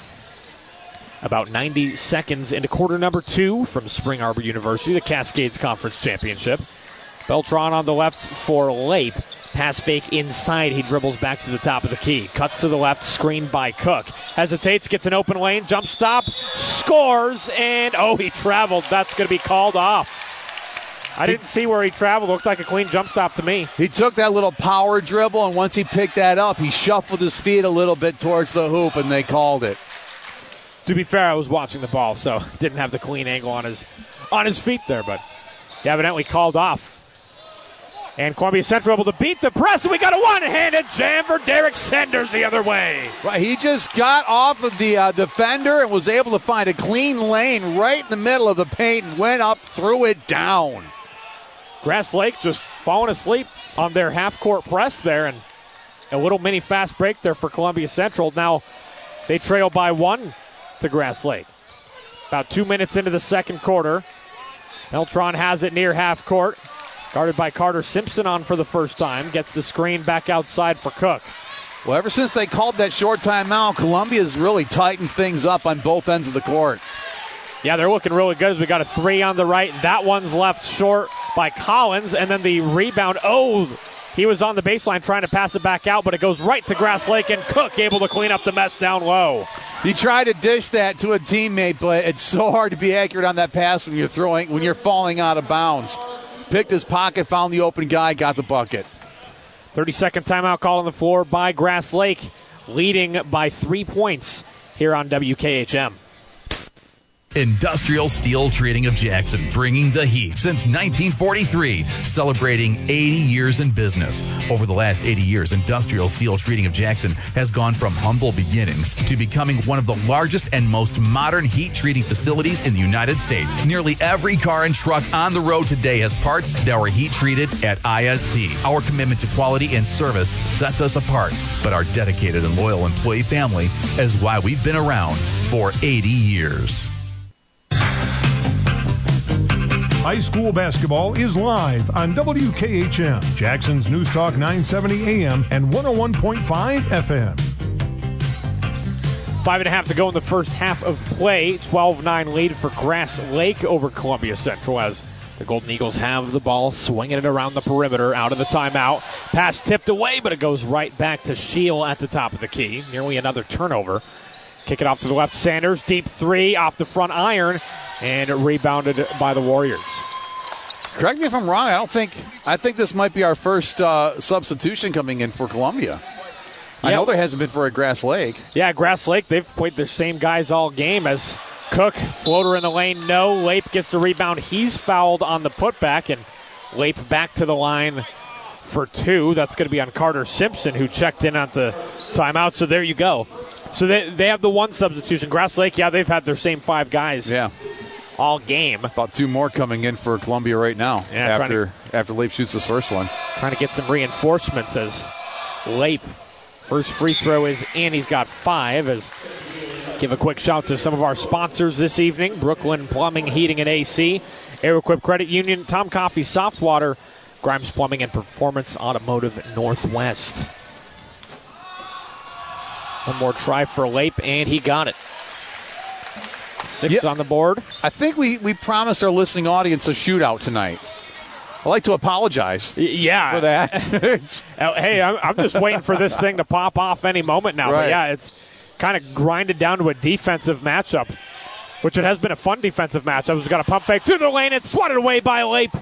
About 90 seconds into quarter number 2 from Spring Arbor University, the Cascades Conference Championship. Beltran on the left for Lape. Pass fake inside. He dribbles back to the top of the key. Cuts to the left, screened by Cook. Hesitates, gets an open lane, jump stop, scores, and he traveled. That's going to be called off. I didn't see where he traveled. Looked like a clean jump stop to me. He took that little power dribble, and once he picked that up, he shuffled his feet a little bit towards the hoop, and they called it. To be fair, I was watching the ball, so didn't have the clean angle on his feet there, but he evidently called off. And Columbia Central able to beat the press, and we got a one-handed jam for Derek Sanders the other way. Well, he just got off of the defender and was able to find a clean lane right in the middle of the paint and went up, threw it down. Grass Lake just falling asleep on their half-court press there, and a little mini fast break there for Columbia Central. Now they trail by 1 to Grass Lake. About 2 minutes into the second quarter. Beltran has it near half court. Guarded by Carter Simpson on for the first time. Gets the screen back outside for Cook. Well, ever since they called that short timeout, Columbia's really tightened things up on both ends of the court. Yeah, they're looking really good as we got a 3 on the right. That one's left short by Collins, and then the rebound. He was on the baseline trying to pass it back out, but it goes right to Grass Lake, and Cook able to clean up the mess down low. He tried to dish that to a teammate, but it's so hard to be accurate on that pass when you're falling out of bounds. Picked his pocket, found the open guy, got the bucket. 30-second timeout call on the floor by Grass Lake, leading by 3 points here on WKHM. Industrial Steel Trading of Jackson, bringing the heat since 1943, celebrating 80 years in business. Over the last 80 years, Industrial Steel Treating of Jackson has gone from humble beginnings to becoming one of the largest and most modern heat treating facilities in the United States. Nearly every car and truck on the road today has parts that were heat treated at IST. Our commitment to quality and service sets us apart, but our dedicated and loyal employee family is why we've been around for 80 years. High school basketball is live on WKHM, Jackson's News Talk 970 AM and 101.5 FM. 5.5 to go in the first half of play. 12-9 lead for Grass Lake over Columbia Central as the Golden Eagles have the ball, swinging it around the perimeter, out of the timeout. Pass tipped away, but it goes right back to Scheel at the top of the key. Nearly another turnover. Kick it off to the left, Sanders. Deep three off the front iron, and rebounded by the Warriors. Correct me if I'm wrong. I think this might be our first substitution coming in for Columbia. I know there hasn't been for a Grass Lake. Yeah, Grass Lake, they've played the same guys all game as Cook. Floater in the lane, no. Lape gets the rebound. He's fouled on the putback, and Lape back to the line for two. That's going to be on Carter Simpson, who checked in at the timeout. So there you go. So they have the one substitution. Grass Lake, they've had their same five guys all game. About two more coming in for Columbia right now after Lape shoots his first one. Trying to get some reinforcements as Lape. First free throw is in. He's got 5. As give a quick shout to some of our sponsors this evening. Brooklyn Plumbing, Heating, and AC. Aeroquip Credit Union, Tom Coffee, Soft Water, Grimes Plumbing, and Performance Automotive Northwest. One more try for Lape, and he got it. 6 on the board. I think we promised our listening audience a shootout tonight. I'd like to apologize for that. Hey, I'm just waiting for this thing to pop off any moment now. Right. But it's kind of grinded down to a defensive matchup, which it has been a fun defensive matchup. It's got a pump fake through the lane. It's swatted away by Lape.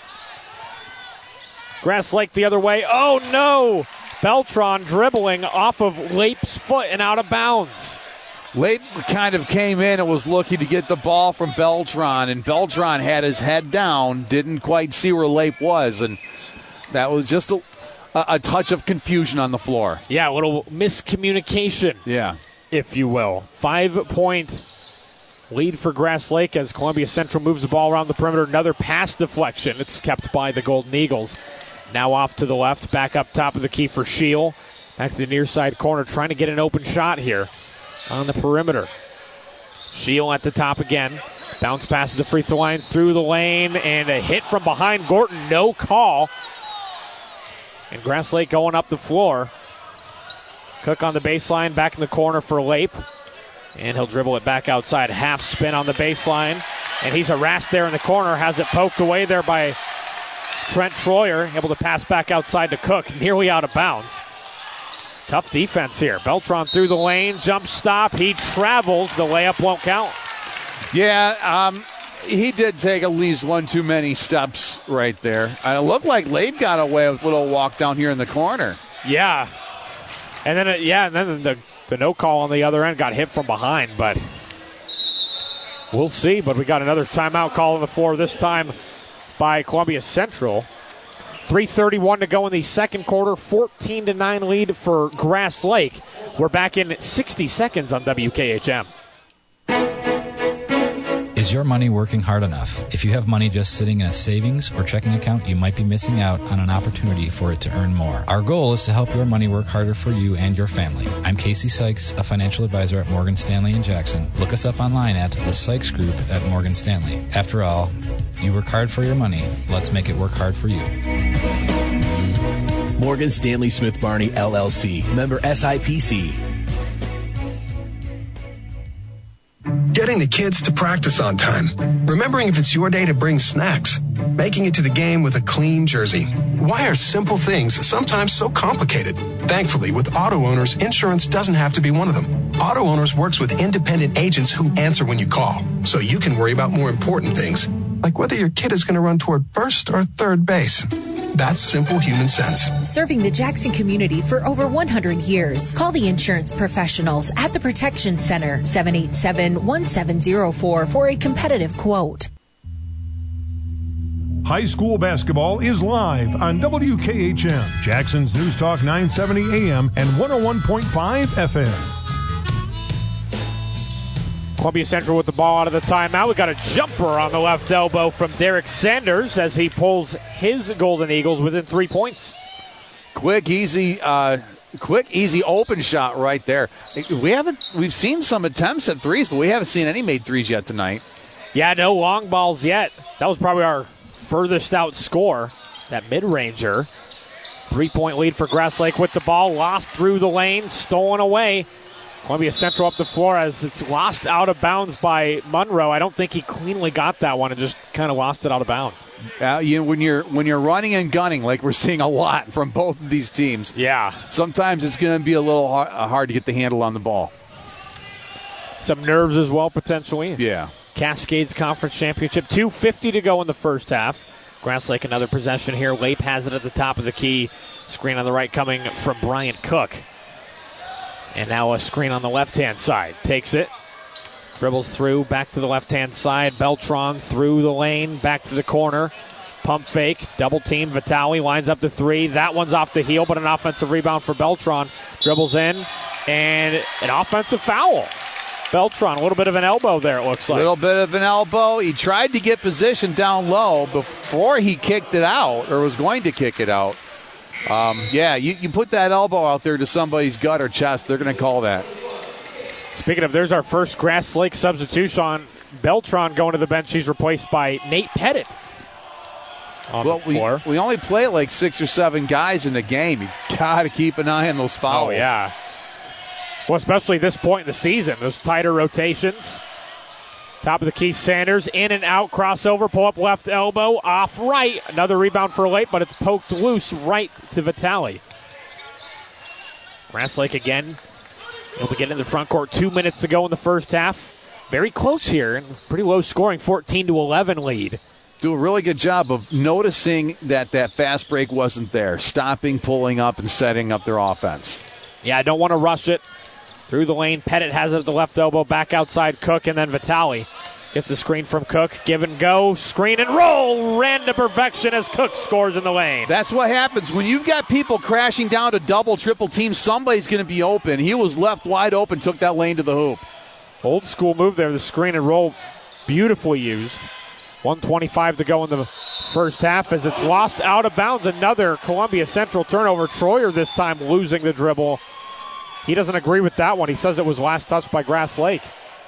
Grass Lake the other way. Oh, no. Beltran dribbling off of Lape's foot and out of bounds. Lape kind of came in and was looking to get the ball from Beltran, and Beltran had his head down, didn't quite see where Lape was, and that was just a touch of confusion on the floor. Yeah, a little miscommunication, if you will. 5-point lead for Grass Lake as Columbia Central moves the ball around the perimeter. Another pass deflection. It's kept by the Golden Eagles. Now off to the left, back up top of the key for Scheel. Back to the near side corner, trying to get an open shot here on the perimeter. Scheel at the top again. Bounce passes the free throw line through the lane, and a hit from behind Gorton. No call. And Grass Lake going up the floor. Cook on the baseline, back in the corner for Lape. And he'll dribble it back outside. Half spin on the baseline. And he's harassed there in the corner. Has it poked away there by Trent Troyer. Able to pass back outside to Cook. Nearly out of bounds. Tough defense here. Beltran through the lane. Jump stop. He travels. The layup won't count. Yeah, he did take at least one too many steps right there. It looked like Lape got away with a little walk down here in the corner. Yeah. And then, the no call on the other end got hit from behind, but we'll see. But we got another timeout call on the floor, this time by Columbia Central. 3:31 to go in the second quarter. 14-9 lead for Grass Lake. We're back in 60 seconds on WKHM. Is your money working hard enough? If you have money just sitting in a savings or checking account, you might be missing out on an opportunity for it to earn more. Our goal is to help your money work harder for you and your family. I'm Casey Sykes, a financial advisor at Morgan Stanley in Jackson. Look us up online at the Sykes Group at Morgan Stanley. After all, you work hard for your money. Let's make it work hard for you. Morgan Stanley Smith Barney, LLC. Member SIPC. Getting the kids to practice on time. Remembering if it's your day to bring snacks. Making it to the game with a clean jersey. Why are simple things sometimes so complicated? Thankfully, with Auto Owners, insurance doesn't have to be one of them. Auto Owners works with independent agents who answer when you call, so you can worry about more important things, like whether your kid is going to run toward first or third base. That's simple human sense. Serving the Jackson community for over 100 years. Call the insurance professionals at the Protection Center, 787-1704 for a competitive quote. High school basketball is live on WKHM, Jackson's News Talk 970 AM and 101.5 FM. Columbia Central with the ball out of the timeout. We got a jumper on the left elbow from Derek Sanders as he pulls his Golden Eagles within 3 points. Quick, easy open shot right there. We've seen some attempts at threes, but we haven't seen any made threes yet tonight. Yeah, no long balls yet. That was probably our furthest out score, that mid-ranger. 3-point lead for Grass Lake with the ball. Lost through the lane, stolen away. Columbia Central up the floor as it's lost out of bounds by Monroe. I don't think he cleanly got that one and just kind of lost it out of bounds. When you're running and gunning like we're seeing a lot from both of these teams, sometimes it's going to be a little hard to get the handle on the ball. Some nerves as well, potentially. Yeah. Cascades Conference Championship. 2:50 to go in the first half. Grass Lake another possession here. Lape has it at the top of the key. Screen on the right coming from Bryant Cook. And now a screen on the left-hand side. Takes it. Dribbles through. Back to the left-hand side. Beltran through the lane. Back to the corner. Pump fake. Double team. Vitale lines up the three. That one's off the heel, but an offensive rebound for Beltran. Dribbles in. And an offensive foul. Beltran, a little bit of an elbow there, it looks like. A little bit of an elbow. He tried to get position down low before he kicked it out, or was going to kick it out. You put that elbow out there to somebody's gut or chest, they're going to call that. Speaking of, there's our first Grass Lake substitution. Beltran going to the bench. He's replaced by Nate Pettit on the floor. We only play like 6 or 7 guys in the game. You got to keep an eye on those fouls. Oh, yeah. Well, especially this point in the season, those tighter rotations. Top of the key, Sanders, in and out, crossover, pull up left elbow, off right. Another rebound for Late, but it's poked loose right to Vitale. Grass Lake again, able to get in the front court. 2 minutes to go in the first half. Very close here, and pretty low scoring, 14-11 lead. Do a really good job of noticing that fast break wasn't there, stopping, pulling up, and setting up their offense. Yeah, I don't want to rush it. Through the lane, Pettit has it at the left elbow, back outside Cook, and then Vitale gets the screen from Cook. Give and go, screen and roll, ran to perfection as Cook scores in the lane. That's what happens. When you've got people crashing down to double, triple team, somebody's going to be open. He was left wide open, took that lane to the hoop. Old school move there, the screen and roll, beautifully used. 1:25 to go in the first half as it's lost out of bounds. Another Columbia Central turnover. Troyer this time losing the dribble. He doesn't agree with that one. He says it was last touched by Grass Lake.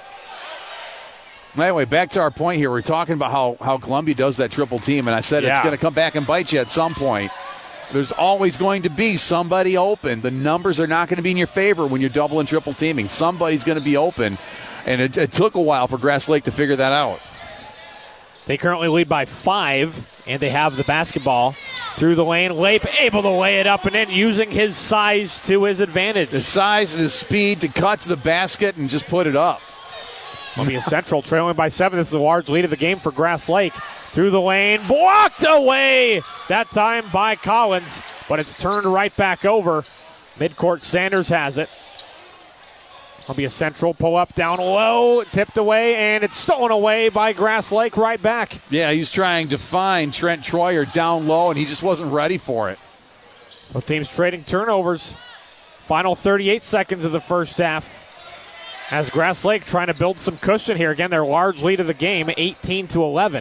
Anyway, back to our point here. We're talking about how Columbia does that triple team, and I said it's going to come back and bite you at some point. There's always going to be somebody open. The numbers are not going to be in your favor when you're double and triple teaming. Somebody's going to be open, and it took a while for Grass Lake to figure that out. They currently lead by 5, and they have the basketball. Through the lane, Lape able to lay it up and in, using his size to his advantage. His size and his speed to cut to the basket and just put it up. Columbia Central trailing by 7. This is a large lead of the game for Grass Lake. Through the lane, blocked away that time by Collins, but it's turned right back over. Midcourt, Sanders has it. Columbia Central pull up down low, tipped away, and it's stolen away by Grass Lake right back. Yeah, he's trying to find Trent Troyer down low, and he just wasn't ready for it. Both teams trading turnovers. Final 38 seconds of the first half. As Grass Lake trying to build some cushion here. Again, their large lead of the game, 18-11.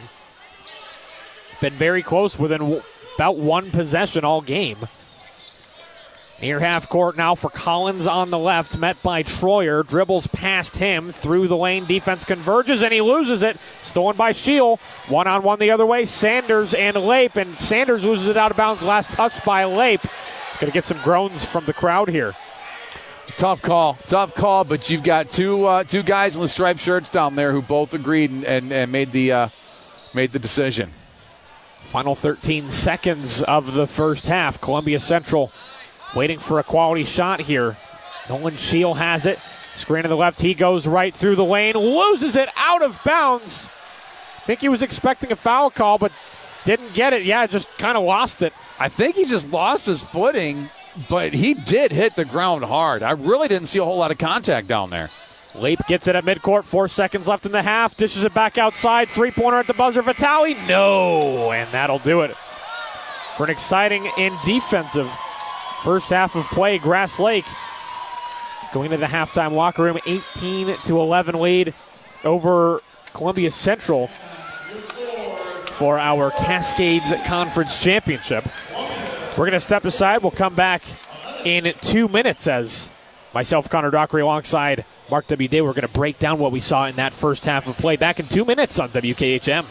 Been very close, within about one possession all game. Near half court now for Collins on the left, met by Troyer. Dribbles past him, through the lane. Defense converges, and he loses it. Stolen by Scheel. One-on-one the other way. Sanders and Lape, and Sanders loses it out of bounds. Last touch by Lape. It's going to get some groans from the crowd here. Tough call, but you've got two guys in the striped shirts down there who both agreed and made the decision. Final 13 seconds of the first half. Columbia Central waiting for a quality shot here. Nolan Scheel has it. Screen to the left. He goes right through the lane. Loses it out of bounds. I think he was expecting a foul call, but Didn't get it. Yeah, just kind of lost it. I think he just lost his footing, but he did hit the ground hard. I really didn't see a whole lot of contact down there. Leap gets it at midcourt. 4 seconds left in the half. Dishes it back outside. Three-pointer at the buzzer. Vitale, no. And that'll do it for an exciting and defensive first half of play. Grass Lake going into the halftime locker room. 18-11 lead over Columbia Central for our Cascades Conference Championship. We're going to step aside. We'll come back in 2 minutes as myself, Connor Dockery, alongside Mark W. Day. We're going to break down what we saw in that first half of play. Back in 2 minutes on WKHM.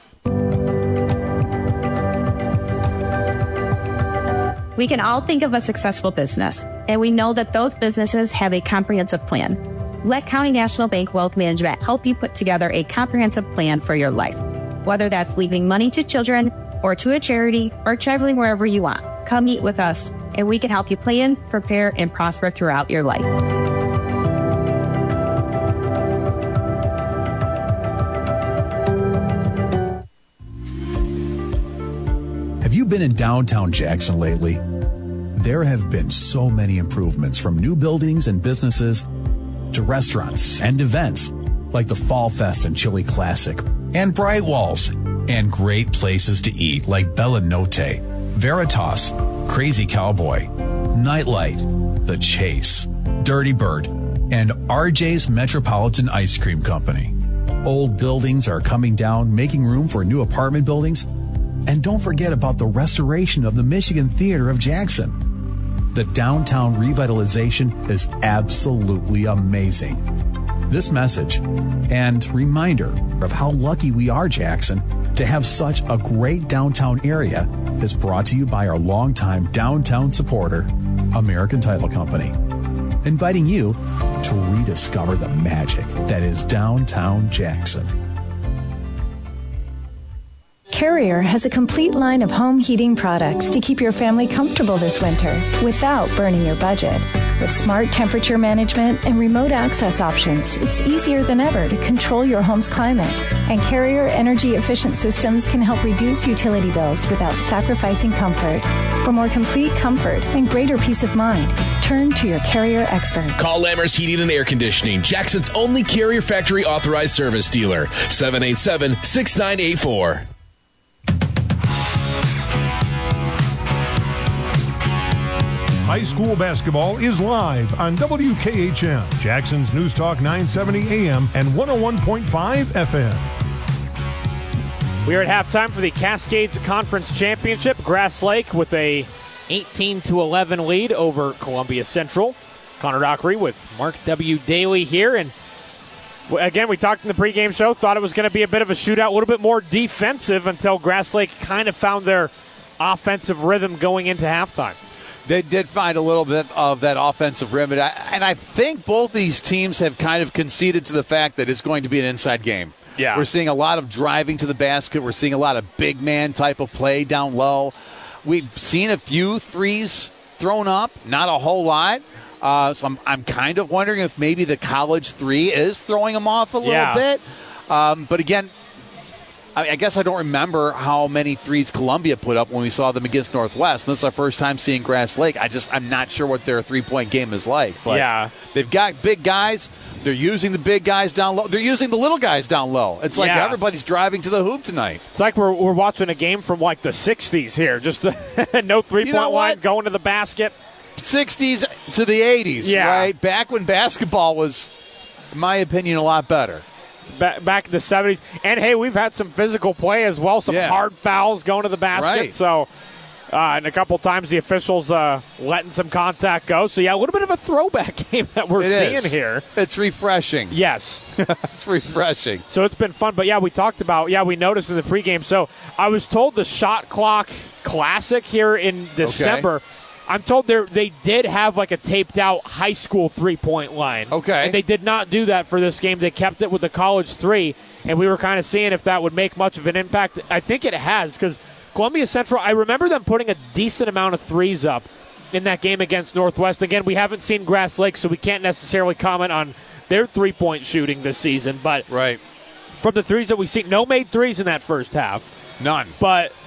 We can all think of a successful business, and we know that those businesses have a comprehensive plan. Let County National Bank Wealth Management help you put together a comprehensive plan for your life. Whether that's leaving money to children or to a charity or traveling wherever you want, come meet with us and we can help you plan, prepare, and prosper throughout your life. Have you been in downtown Jackson lately? There have been so many improvements, from new buildings and businesses to restaurants and events like the Fall Fest and Chili Classic, and bright walls, and great places to eat like Bella Notte, Veritas, Crazy Cowboy, Nightlight, The Chase, Dirty Bird, and RJ's Metropolitan Ice Cream Company. Old buildings are coming down, making room for new apartment buildings. And don't forget about the restoration of the Michigan Theater of Jackson. The downtown revitalization is absolutely amazing. This message and reminder of how lucky we are, Jackson, to have such a great downtown area is brought to you by our longtime downtown supporter, American Title Company, inviting you to rediscover the magic that is downtown Jackson. Carrier has a complete line of home heating products to keep your family comfortable this winter without burning your budget. With smart temperature management and remote access options, it's easier than ever to control your home's climate. And Carrier energy-efficient systems can help reduce utility bills without sacrificing comfort. For more complete comfort and greater peace of mind, turn to your Carrier expert. Call Lammers Heating and Air Conditioning, Jackson's only Carrier factory authorized service dealer. 787-6984. High school basketball is live on WKHM, Jackson's News Talk 970 AM and 101.5 FM. We are at halftime for the Cascades Conference Championship. Grass Lake with a 18-11 lead over Columbia Central. Connor Dockery with Mark W. Daly here. And again, we talked in the pregame show, thought it was going to be a bit of a shootout, a little bit more defensive until Grass Lake kind of found their offensive rhythm going into halftime. They did find a little bit of that offensive rhythm, and I think both these teams have kind of conceded to the fact that it's going to be an inside game. Yeah. We're seeing a lot of driving to the basket. We're seeing a lot of big man type of play down low. We've seen a few threes thrown up, not a whole lot. So I'm kind of wondering if maybe the college three is throwing them off a little bit. But again, I guess I don't remember how many threes Columbia put up when we saw them against Northwest. This is our first time seeing Grass Lake. I'm not sure what their three-point game is like. But they've got big guys. They're using the big guys down low. They're using the little guys down low. It's like everybody's driving to the hoop tonight. It's like we're watching a game from like the 60s here. Just no three-point line, going to the basket. 60s to the 80s, right? Back when basketball was, in my opinion, a lot better. Back in the 70s. And, hey, we've had some physical play as well, some hard fouls going to the basket. Right. So, and a couple times the officials letting some contact go. So, a little bit of a throwback game that we're seeing here. It's refreshing. Yes. It's refreshing. So, it's been fun. But, we talked about, we noticed in the pregame. So, I was told the Shot Clock Classic here in December, I'm told they did have like a taped out high school three-point line. Okay. And they did not do that for this game. They kept it with the college three, and we were kind of seeing if that would make much of an impact. I think it has, because Columbia Central, I remember them putting a decent amount of threes up in that game against Northwest. Again, we haven't seen Grass Lake, so we can't necessarily comment on their three-point shooting this season. But right. from the threes that we've seen, no made threes in that first half. None. But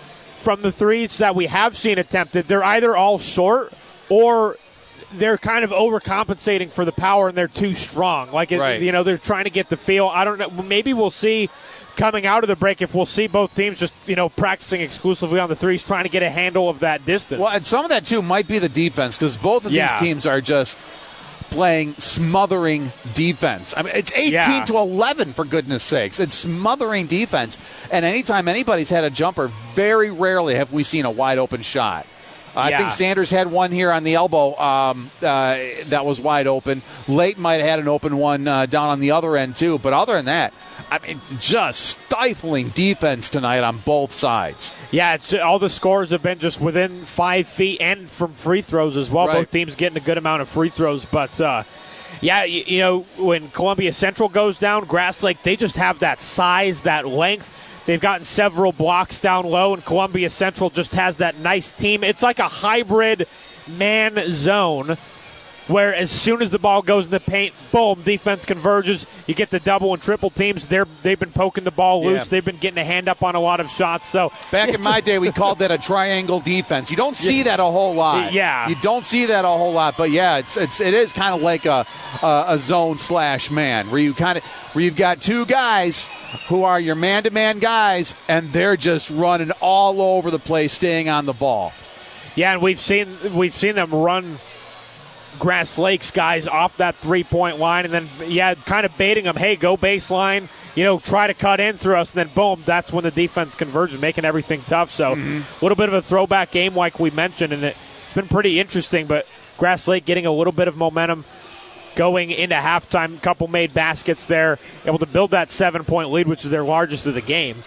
from the threes that we have seen attempted, they're either all short or they're kind of overcompensating for the power and they're too strong. Like, they're trying to get the feel. I don't know. Maybe we'll see coming out of the break if we'll see both teams just, practicing exclusively on the threes, trying to get a handle of that distance. Well, and some of that, too, might be the defense because both of these teams are just playing smothering defense. I mean, it's 18 to 11, for goodness sakes. It's smothering defense. And anytime anybody's had a jumper, very rarely have we seen a wide-open shot. I think Sanders had one here on the elbow that was wide open. Leighton might have had an open one down on the other end, too. But other than that, I mean, just stifling defense tonight on both sides. Yeah, all the scores have been just within 5 feet and from free throws as well. Right. Both teams getting a good amount of free throws. But, when Columbia Central goes down, Grass Lake, they just have that size, that length. They've gotten several blocks down low, and Columbia Central just has that nice team. It's like a hybrid man zone where as soon as the ball goes in the paint, boom, defense converges. You get the double and triple teams. They've been poking the ball loose. Yeah. They've been getting a hand up on a lot of shots. So back in my day, we called that a triangle defense. You don't see that a whole lot. Yeah. You don't see that a whole lot. But, yeah, it is kind of like a zone/man where you've got two guys who are your man-to-man guys, and they're just running all over the place, staying on the ball. Yeah, and we've seen them run Grass Lakes guys off that three-point line, and then, kind of baiting them, hey, go baseline, try to cut in through us, and then, boom, that's when the defense converges, making everything tough. So a little bit of a throwback game like we mentioned, and it's been pretty interesting, but Grass Lake getting a little bit of momentum going into halftime. Couple made baskets there, able to build that 7-point lead, which is their largest of the game.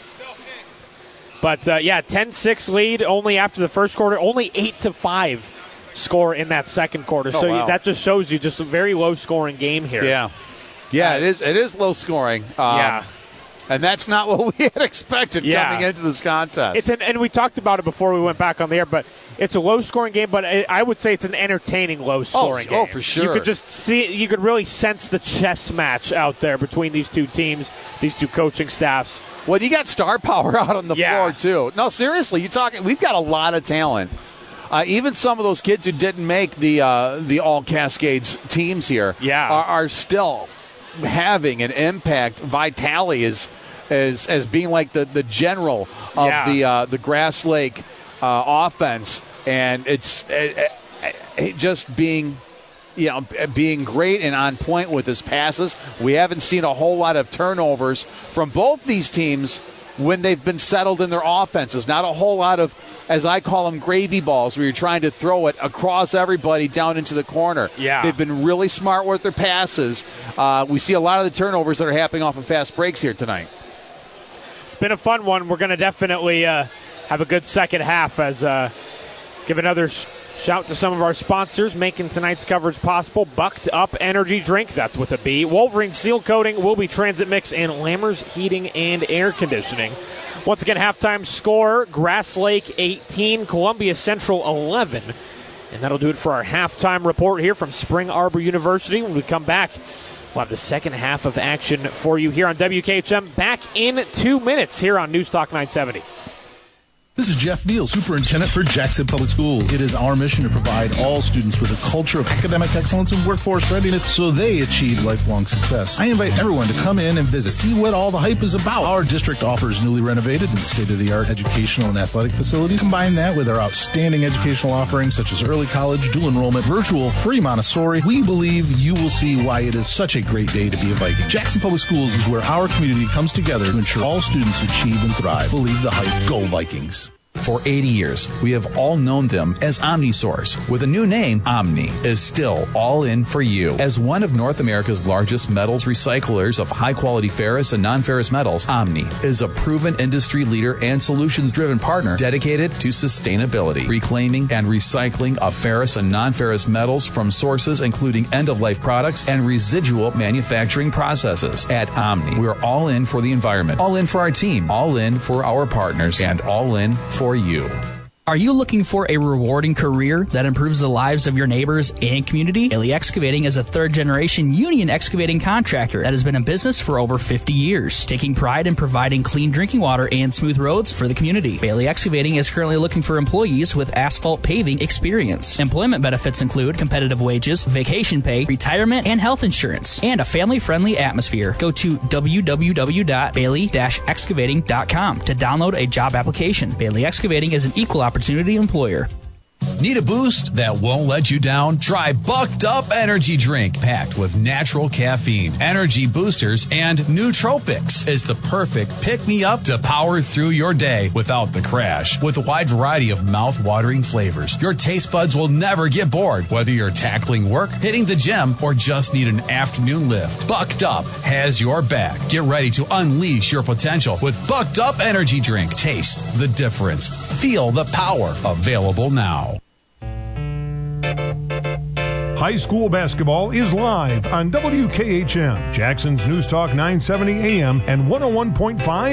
But, 10-6 lead only after the first quarter, only 8-5 score in that second quarter. That just shows you just a very low-scoring game here. Yeah, it is low-scoring. And that's not what we had expected coming into this contest. And we talked about it before we went back on the air, but it's a low-scoring game, but I would say it's an entertaining low-scoring game. Oh, for sure. You could just see, you could really sense the chess match out there between these two teams, these two coaching staffs. Well, you got star power out on the floor, too. No, seriously, we've got a lot of talent. Even some of those kids who didn't make the All Cascades teams here are still having an impact. Vitale is as being like the general of the Grass Lake offense, and it's just being great and on point with his passes. We haven't seen a whole lot of turnovers from both these teams when they've been settled in their offenses. Not a whole lot of, as I call them, gravy balls, where you're trying to throw it across everybody down into the corner. Yeah. They've been really smart with their passes. We see a lot of the turnovers that are happening off of fast breaks here tonight. It's been a fun one. We're going to definitely have a good second half as give another shout to some of our sponsors making tonight's coverage possible. Bucked Up Energy Drink, that's with a B. Wolverine Seal Coating, Will Be Transit Mix, and Lammers Heating and Air Conditioning. Once again, halftime score, Grass Lake 18, Columbia Central 11. And that'll do it for our halftime report here from Spring Arbor University. When we come back, we'll have the second half of action for you here on WKHM. Back in 2 minutes here on News Talk 970. This is Jeff Beal, Superintendent for Jackson Public School. It is our mission to provide all students with a culture of academic excellence and workforce readiness so they achieve lifelong success. I invite everyone to come in and visit, see what all the hype is about. Our district offers newly renovated and state-of-the-art educational and athletic facilities. Combine that with our outstanding educational offerings such as early college, dual enrollment, virtual, free Montessori. We believe you will see why it is such a great day to be a Viking. Jackson Public Schools is where our community comes together to ensure all students achieve and thrive. Believe the hype. Go Vikings. For 80 years, we have all known them as OmniSource. With a new name, Omni is still all in for you. As one of North America's largest metals recyclers of high-quality ferrous and non-ferrous metals, Omni is a proven industry leader and solutions-driven partner dedicated to sustainability, reclaiming and recycling of ferrous and non-ferrous metals from sources including end-of-life products and residual manufacturing processes. At Omni, we're all in for the environment, all in for our team, all in for our partners, and all in for you. Are you looking for a rewarding career that improves the lives of your neighbors and community? Bailey Excavating is a third-generation union excavating contractor that has been in business for over 50 years, taking pride in providing clean drinking water and smooth roads for the community. Bailey Excavating is currently looking for employees with asphalt paving experience. Employment benefits include competitive wages, vacation pay, retirement, and health insurance, and a family-friendly atmosphere. Go to www.bailey-excavating.com to download a job application. Bailey Excavating is an equal opportunity employer. Need a boost that won't let you down? Try Bucked Up Energy Drink, packed with natural caffeine, energy boosters, and nootropics. Is the perfect pick-me-up to power through your day without the crash. With a wide variety of mouth-watering flavors, your taste buds will never get bored, whether you're tackling work, hitting the gym, or just need an afternoon lift. Bucked Up has your back. Get ready to unleash your potential with Bucked Up Energy Drink. Taste the difference. Feel the power. Available now. High school basketball is live on WKHM, Jackson's News Talk 970 AM and 101.5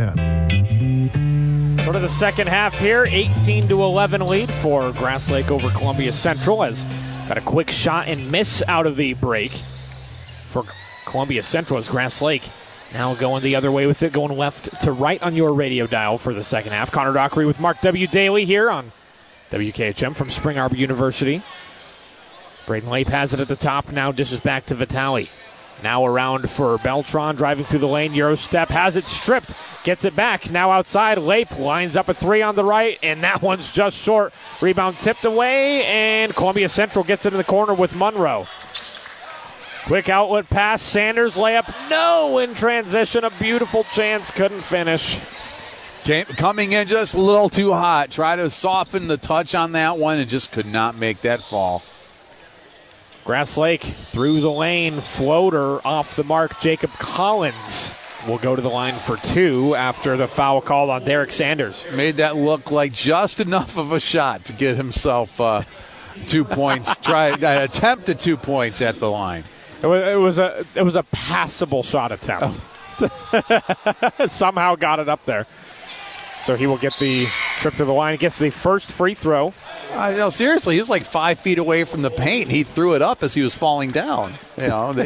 FM. Sort of the second half here, 18-11 lead for Grass Lake over Columbia Central. Has got a quick shot and miss out of the break for Columbia Central as Grass Lake now going the other way with it, going left to right on your radio dial for the second half. Connor Dockery with Mark W. Daly here on WKHM from Spring Arbor University. Braden Lape has it at the top, now dishes back to Vitale. Now around for Beltran, driving through the lane, Euro step, has it stripped, gets it back, now outside, Lape lines up a three on the right, and that one's just short. Rebound tipped away, and Columbia Central gets it in the corner with Monroe. Quick outlet pass, Sanders layup, no, in transition, a beautiful chance, couldn't finish. Coming in just a little too hot, try to soften the touch on that one, and just could not make that fall. Grass Lake through the lane, floater off the mark. Jacob Collins will go to the line for two after the foul called on Derek Sanders. Made that look like just enough of a shot to get himself 2 points. Attempted 2 points at the line. It was a passable shot attempt. Somehow got it up there. So he will get the trip to the line. He gets the first free throw. No, seriously, he was like 5 feet away from the paint. He threw it up as he was falling down. Got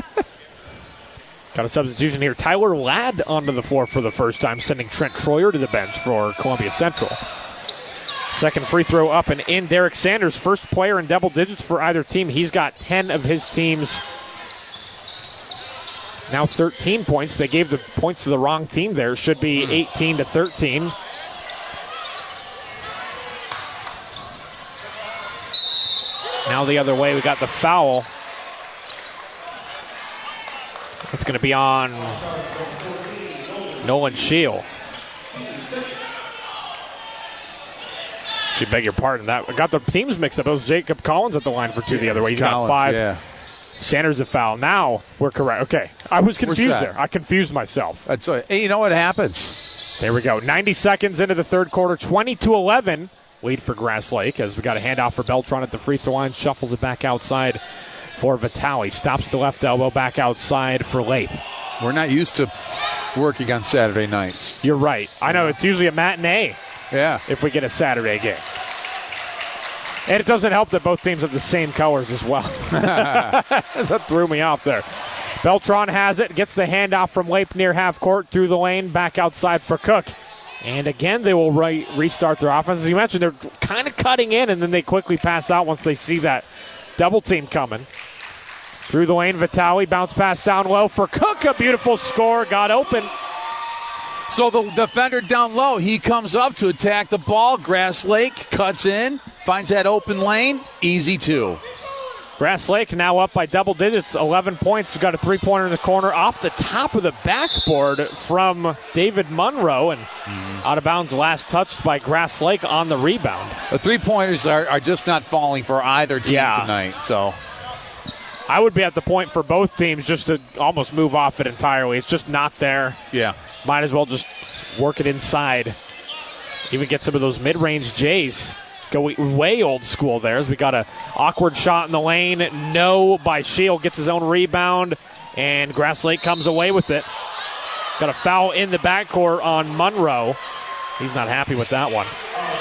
a substitution here. Tyler Ladd onto the floor for the first time, sending Trent Troyer to the bench for Columbia Central. Second free throw up and in. Derek Sanders, first player in double digits for either team. He's got 10 of his team's now 13 points. They gave the points to the wrong team there. Should be 18-13. Now the other way, we got the foul. It's going to be on Nolan Scheel. Should beg your pardon. That got the teams mixed up. It was Jacob Collins at the line for two the other way. He's got 5. Yeah. Sanders a foul. Now we're correct. Okay, I was confused there. I confused myself. That's you know what happens. There we go. 90 seconds into the third quarter. 20-11. Lead for Grass Lake as we got a handoff for Beltran at the free throw line. Shuffles it back outside for Vitale. Stops the left elbow back outside for Lape. We're not used to working on Saturday nights. You're right. I know it's usually a matinee. Yeah. If we get a Saturday game. And it doesn't help that both teams have the same colors as well. That threw me off there. Beltran has it. Gets the handoff from Lape near half court. Through the lane. Back outside for Cook. And again, they will restart their offense. As you mentioned, they're kind of cutting in, and then they quickly pass out once they see that double team coming. Through the lane, Vitale, bounce pass down low for Cook. A beautiful score, got open. So the defender down low, he comes up to attack the ball. Grass Lake cuts in, finds that open lane, easy two. Grass Lake now up by double digits, 11 points. We've got a three-pointer in the corner off the top of the backboard from David Monroe, and out of bounds, last touched by Grass Lake on the rebound. The three-pointers are just not falling for either team tonight, so I would be at the point for both teams just to almost move off it entirely. It's just not there. Yeah. Might as well just work it inside. Even get some of those mid-range J's. Go way old school there as we got an awkward shot in the lane. No by Scheel. Gets his own rebound, and Grass Lake comes away with it. Got a foul in the backcourt on Monroe. He's not happy with that one.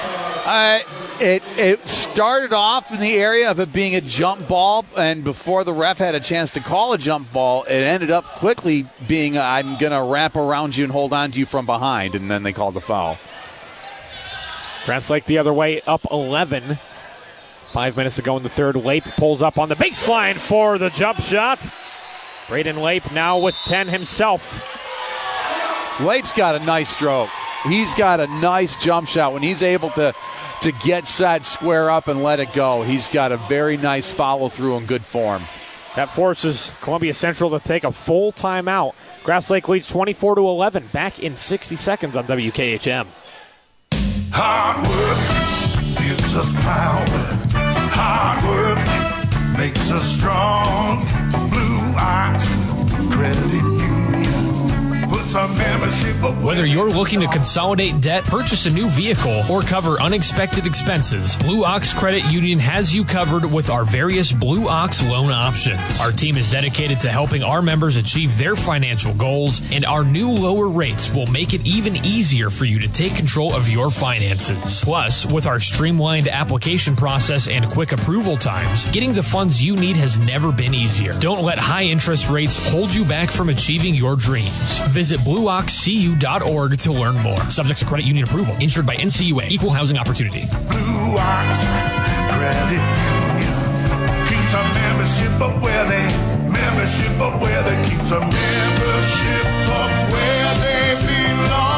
It started off in the area of it being a jump ball, and before the ref had a chance to call a jump ball, it ended up quickly being I'm going to wrap around you and hold on to you from behind, and then they called the foul. Grass Lake the other way, up 11. 5 minutes ago in the third, Lape pulls up on the baseline for the jump shot. Braden Lape now with 10 himself. Lape's got a nice stroke. He's got a nice jump shot. When he's able to get set, square up, and let it go, he's got a very nice follow-through and good form. That forces Columbia Central to take a full timeout. Grass Lake leads 24-11. Back in 60 seconds on WKHM. Hard work gives us power. Hard work makes us strong. Blue Ox Credit Union puts our membership away. Whether you're looking to consolidate debt, purchase a new vehicle, or cover unexpected expenses, Blue Ox Credit Union has you covered with our various Blue Ox loan options. Our team is dedicated to helping our members achieve their financial goals, and our new lower rates will make it even easier for you to take control of your finances. Plus, with our streamlined application process and quick approval times, getting the funds you need has never been easier. Don't let high interest rates hold you back from achieving your dreams. Visit BlueOxCU.org to learn more. Subject to credit union approval. Insured by NCUA. Equal housing opportunity. Blue Ox Credit Union keeps our membership up where they keeps our membership up where they belong.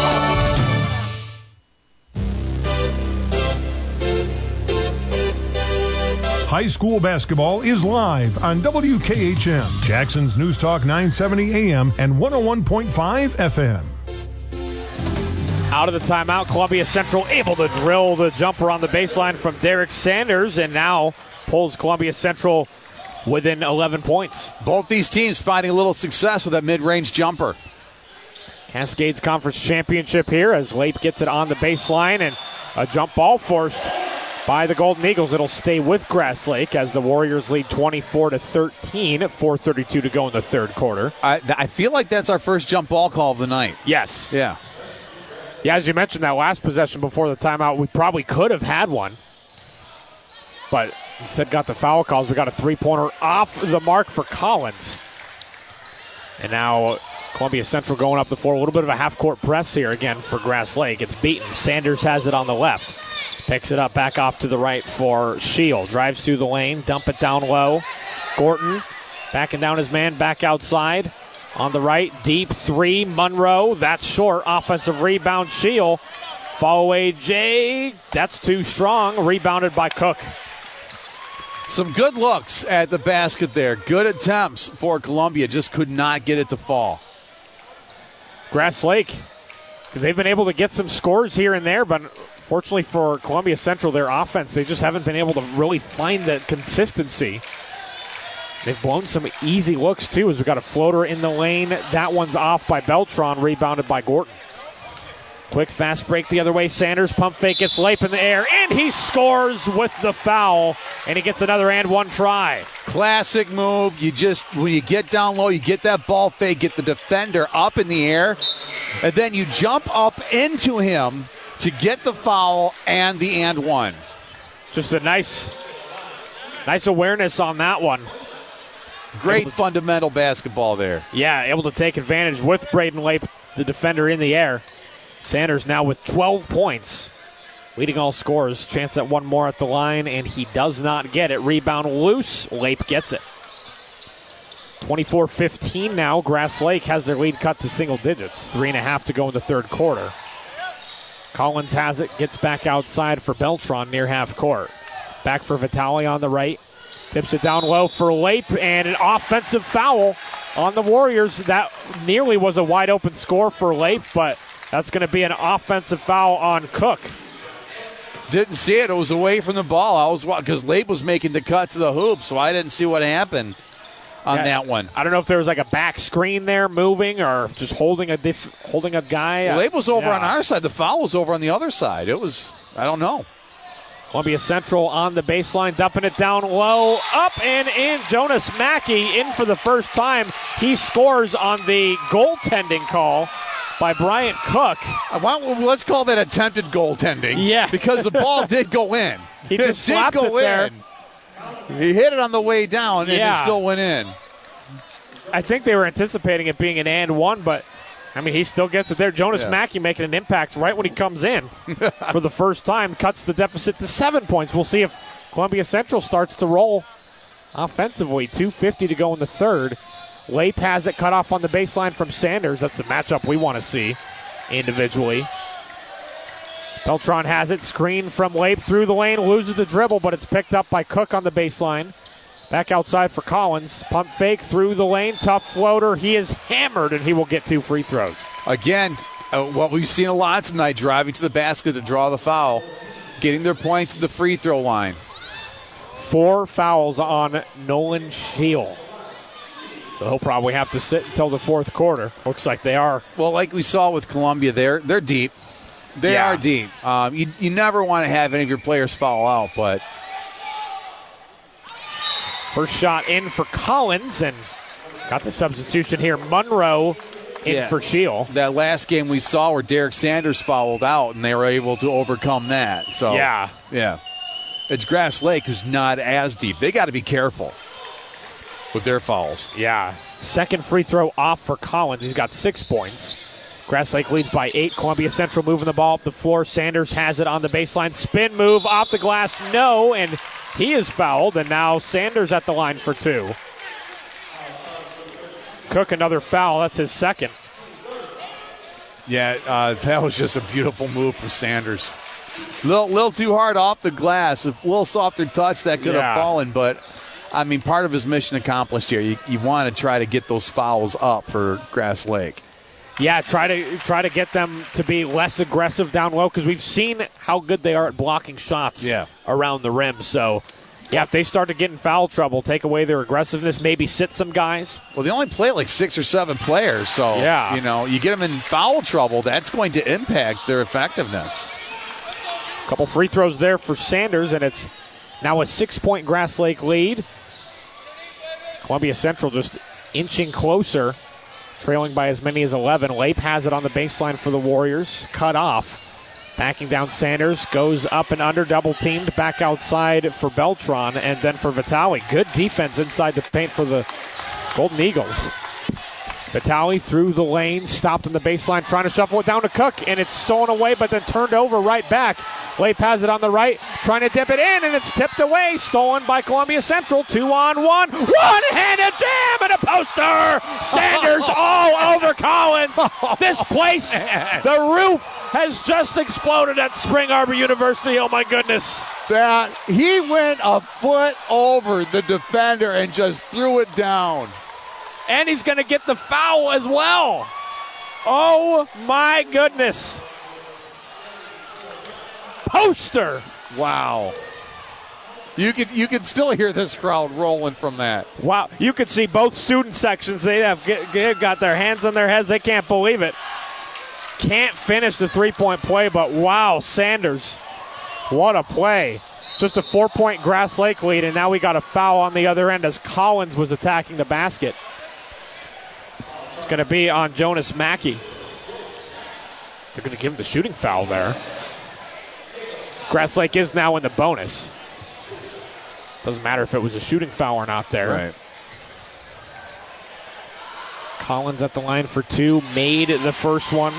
High school basketball is live on WKHM, Jackson's News Talk 970 AM and 101.5 FM. Out of the timeout, Columbia Central able to drill the jumper on the baseline from Derek Sanders, and now pulls Columbia Central within 11 points. Both these teams finding a little success with that mid-range jumper. Cascades Conference Championship here as Lape gets it on the baseline, and a jump ball forced by the Golden Eagles. It'll stay with Grass Lake as the Warriors lead 24-13, 4:32 to go in the third quarter. I feel like that's our first jump ball call of the night. Yes. Yeah. Yeah, as you mentioned, that last possession before the timeout, we probably could have had one. But instead got the foul calls. We got a three-pointer off the mark for Collins. And now Columbia Central going up the floor. A little bit of a half-court press here again for Grass Lake. It's beaten. Sanders has it on the left. Picks it up back off to the right for Shield. Drives through the lane. Dump it down low. Gorton backing down his man back outside. On the right, deep three. Monroe. That's short. Offensive rebound. Shield. Fall away, Jay. That's too strong. Rebounded by Cook. Some good looks at the basket there. Good attempts for Columbia. Just could not get it to fall. Grass Lake, they've been able to get some scores here and there, but fortunately for Columbia Central, their offense, they just haven't been able to really find the consistency. They've blown some easy looks, too, as we've got a floater in the lane. That one's off by Beltran, rebounded by Gorton. Quick, fast break the other way. Sanders, pump fake, gets Lape in the air, and he scores with the foul, and he gets another and one try. Classic move. When you get down low, you get that ball fake, get the defender up in the air, and then you jump up into him to get the foul and the and one. Just a nice awareness on that one. Great fundamental basketball there. Yeah, able to take advantage with Braden Lape, the defender, in the air. Sanders now with 12 points, leading all scorers. Chance at one more at the line, and he does not get it. Rebound loose. Lape gets it. 24-15 now. Grass Lake has their lead cut to single digits. 3.5 to go in the third quarter. Collins has it, gets back outside for Beltran near half court. Back for Vitale on the right. Tips it down low for Lape, and an offensive foul on the Warriors. That nearly was a wide open score for Lape, but that's going to be an offensive foul on Cook. Didn't see it. It was away from the ball. Because Lape was making the cut to the hoop, so I didn't see what happened on that one. I don't know if there was like a back screen there moving or just holding a guy. Lape was over on our side. The foul was over on the other side. It was, I don't know. Columbia Central on the baseline, dumping it down low, up and in. Jonas Mackey in for the first time. He scores on the goaltending call by Bryant Cook. Let's call that attempted goaltending. Yeah. Because the ball did go in. He just slapped it there. He hit it on the way down, and it still went in. I think they were anticipating it being an and one, but, I mean, he still gets it there. Jonas Mackey making an impact right when he comes in for the first time, cuts the deficit to 7 points. We'll see if Columbia Central starts to roll offensively. 2:50 to go in the third. Lape has it cut off on the baseline from Sanders. That's the matchup we want to see individually. Beltran has it, screen from Lape through the lane, loses the dribble, but it's picked up by Cook on the baseline. Back outside for Collins. Pump fake through the lane, tough floater. He is hammered, and he will get 2 free throws. Again, what we've seen a lot tonight, driving to the basket to draw the foul, getting their points at the free throw line. 4 fouls on Nolan Scheel. So he'll probably have to sit until the fourth quarter. Looks like they are. Well, like we saw with Columbia, they're deep. They are deep. You never want to have any of your players foul out, but... First shot in for Collins, and got the substitution here. Monroe in for Scheel. That last game we saw where Derek Sanders fouled out, and they were able to overcome that. So yeah. It's Grass Lake who's not as deep. They got to be careful with their fouls. Yeah. Second free throw off for Collins. He's got 6 points. Grass Lake leads by 8. Columbia Central moving the ball up the floor. Sanders has it on the baseline. Spin move off the glass. No, and he is fouled, and now Sanders at the line for 2. Cook another foul. That's his second. Yeah, that was just a beautiful move from Sanders. Little too hard off the glass. If a little softer touch, that could have fallen, but I mean, part of his mission accomplished here. You want to try to get those fouls up for Grass Lake. Yeah, try to get them to be less aggressive down low, because we've seen how good they are at blocking shots around the rim. So, if they start to get in foul trouble, take away their aggressiveness, maybe sit some guys. Well, they only play like 6 or 7 players, so you get them in foul trouble, that's going to impact their effectiveness. A couple free throws there for Sanders, and it's now a 6-point Grass Lake lead. Columbia Central just inching closer, trailing by as many as 11. Lape has it on the baseline for the Warriors. Cut off. Backing down Sanders. Goes up and under. Double teamed. Back outside for Beltran and then for Vitale. Good defense inside the paint for the Golden Eagles. Vitale through the lane. Stopped on the baseline. Trying to shuffle it down to Cook. And it's stolen away but then turned over right back. Lape has it on the right. Trying to dip it in and it's tipped away. Stolen by Columbia Central. 2-on-1. One-handed jam and a poster. Sanders all over Collins. This place, the roof has just exploded at Spring Arbor University. Oh my goodness. That he went a foot over the defender and just threw it down. And he's going to get the foul as well. Oh my goodness. Poster. Wow. You could still hear this crowd rolling from that. Wow. You could see both student sections. They have got their hands on their heads. They can't believe it. Can't finish the three-point play, but wow, Sanders. What a play. Just a 4-point Grass Lake lead, and now we got a foul on the other end as Collins was attacking the basket. It's going to be on Jonas Mackey. They're going to give him the shooting foul there. Grass Lake is now in the bonus. Doesn't matter if it was a shooting foul or not there. Right. Collins at the line for 2. Made the first one.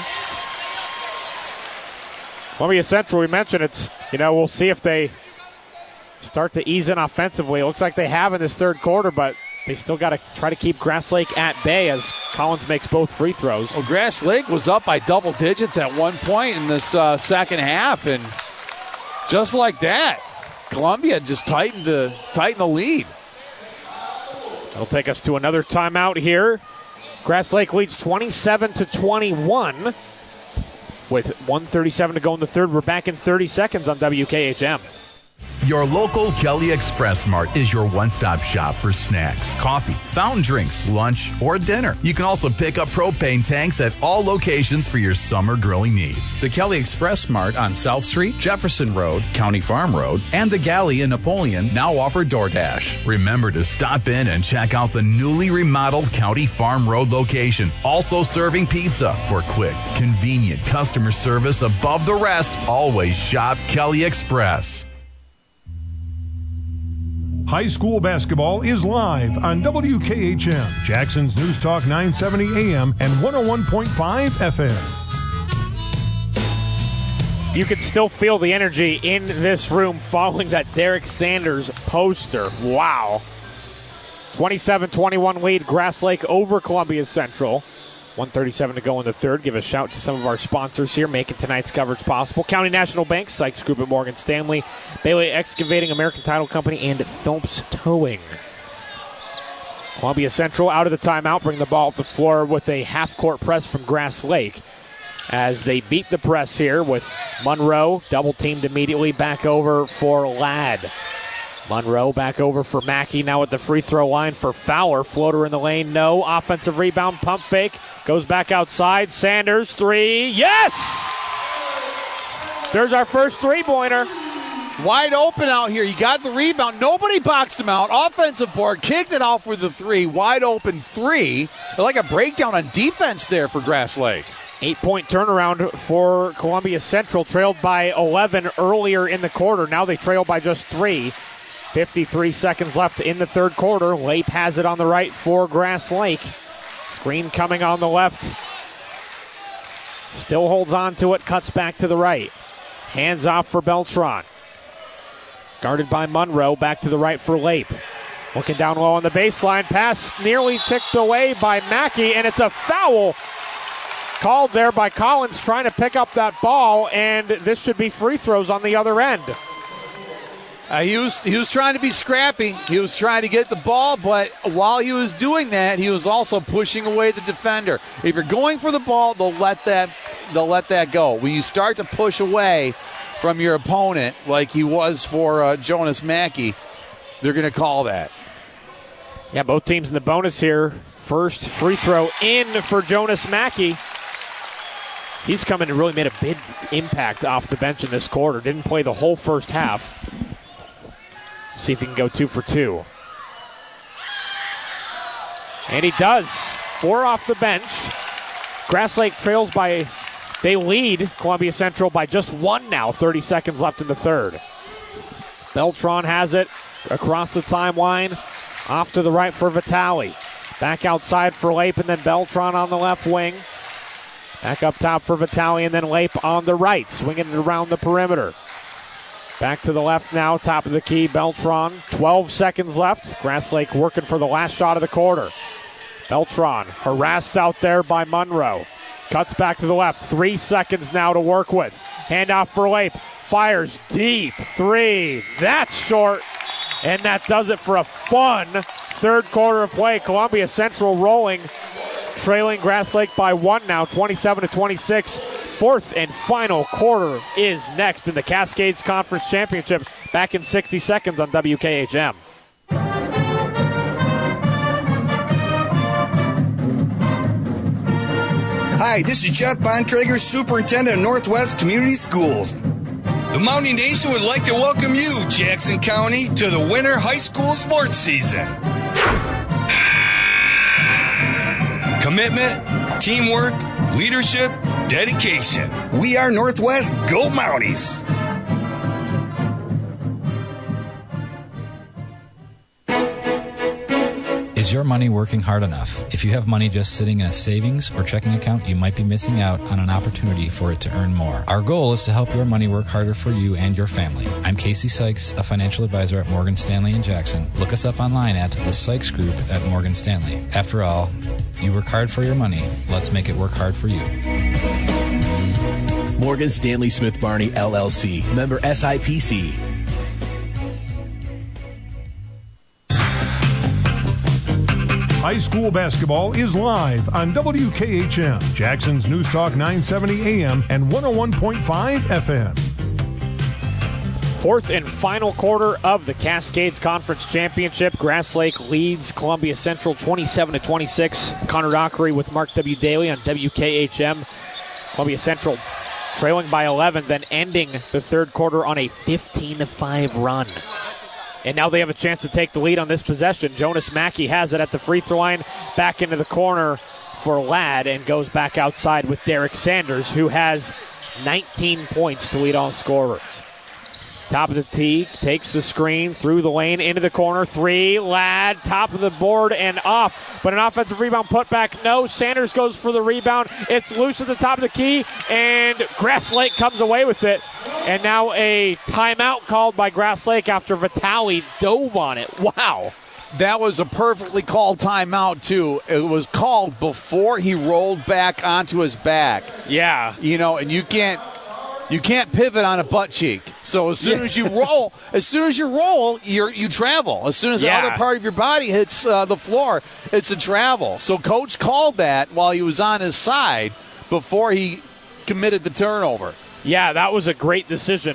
Columbia Central, we mentioned we'll see if they start to ease in offensively. It looks like they have in this third quarter, but they still got to try to keep Grass Lake at bay as Collins makes both free throws. Well, Grass Lake was up by double digits at one point in this second half, and just like that, Columbia just tightened the lead. That'll take us to another timeout here. Grass Lake leads 27-21 with 1:37 to go in the third. We're back in 30 seconds on WKHM. Your local Kelly Express Mart is your one-stop shop for snacks, coffee, fountain drinks, lunch, or dinner. You can also pick up propane tanks at all locations for your summer grilling needs. The Kelly Express Mart on South Street, Jefferson Road, County Farm Road, and the Galley in Napoleon now offer DoorDash. Remember to stop in and check out the newly remodeled County Farm Road location. Also serving pizza. For quick, convenient customer service above the rest, always shop Kelly Express. High school basketball is live on WKHM, Jackson's News Talk 970 AM and 101.5 FM. You can still feel the energy in this room following that Derek Sanders poster. Wow. 27-21 lead, Grass Lake over Columbia Central. 1:37 to go in the third. Give a shout to some of our sponsors here making tonight's coverage possible. County National Bank, Sykes Group at Morgan Stanley, Bailey Excavating, American Title Company, and Phelps Towing. Columbia Central out of the timeout, bring the ball up the floor with a half-court press from Grass Lake as they beat the press here with Monroe, double-teamed immediately, back over for Ladd. Monroe back over for Mackey, now at the free throw line for Fowler. Floater in the lane, no. Offensive rebound, pump fake. Goes back outside. Sanders, three. Yes! There's our first three-pointer. Wide open out here. You got the rebound. Nobody boxed him out. Offensive board. Kicked it out for the three. Wide open three. Like a breakdown on defense there for Grass Lake. 8-point turnaround for Columbia Central. Trailed by 11 earlier in the quarter. Now they trail by just 3. 53 seconds left in the third quarter. Lape has it on the right for Grass Lake. Screen coming on the left. Still holds on to it, cuts back to the right. Hands off for Beltran. Guarded by Monroe, back to the right for Lape. Looking down low on the baseline. Pass nearly ticked away by Mackey, and it's a foul called there by Collins trying to pick up that ball, and this should be free throws on the other end. He was trying to be scrappy. He was trying to get the ball, but while he was doing that, he was also pushing away the defender. If you're going for the ball, they'll let that go. When you start to push away from your opponent, like he was for Jonas Mackey, they're going to call that. Yeah, both teams in the bonus here. First free throw in for Jonas Mackey. He's come in and really made a big impact off the bench in this quarter. Didn't play the whole first half. See if he can go 2 for 2. And he does. 4 off the bench. Grass Lake trails by, they lead Columbia Central by just 1 now. 30 seconds left in the third. Beltran has it across the timeline. Off to the right for Vitale. Back outside for Lape, and then Beltran on the left wing. Back up top for Vitale, and then Lape on the right. Swinging it around the perimeter. Back to the left now, top of the key, Beltran. 12 seconds left. Grass Lake working for the last shot of the quarter. Beltran harassed out there by Monroe. Cuts back to the left. 3 seconds now to work with. Handoff for Lape. Fires deep. 3. That's short. And that does it for a fun third quarter of play. Columbia Central rolling, trailing Grass Lake by 1 now, 27-26. Fourth and final quarter is next in the Cascades Conference Championship. Back in 60 seconds on WKHM. Hi, this is Jeff Bontrager, Superintendent of Northwest Community Schools. The Mountain Nation would like to welcome you, Jackson County, to the winter high school sports season. Commitment, teamwork, leadership, dedication. We are Northwest. Go Mounties! Is your money working hard enough? If you have money just sitting in a savings or checking account, you might be missing out on an opportunity for it to earn more. Our goal is to help your money work harder for you and your family. I'm Casey Sykes, a financial advisor at Morgan Stanley in Jackson. Look us up online at the Sykes Group at Morgan Stanley. After all, you work hard for your money. Let's make it work hard for you. Morgan Stanley Smith Barney, LLC. Member SIPC. High school basketball is live on WKHM, Jackson's News Talk 970 AM and 101.5 FM. Fourth and final quarter of the Cascades Conference Championship. Grass Lake leads Columbia Central 27-26. Connor Dockery with Mark W. Daly on WKHM. Columbia Central trailing by 11, then ending the third quarter on a 15-5 run. And now they have a chance to take the lead on this possession. Jonas Mackey has it at the free throw line, back into the corner for Ladd, and goes back outside with Derek Sanders, who has 19 points to lead all scorers. Top of the tee, takes the screen, through the lane, into the corner, three, Ladd, top of the board and off, but an offensive rebound put back, no, Sanders goes for the rebound, it's loose at the top of the key, and Grass Lake comes away with it, and now a timeout called by Grass Lake after Vitale dove on it. Wow. That was a perfectly called timeout, too. It was called before he rolled back onto his back. Yeah. And you can't pivot on a butt cheek. So as soon as you roll, you travel. As soon as the other part of your body hits the floor, it's a travel. So Coach called that while he was on his side before he committed the turnover. Yeah, that was a great decision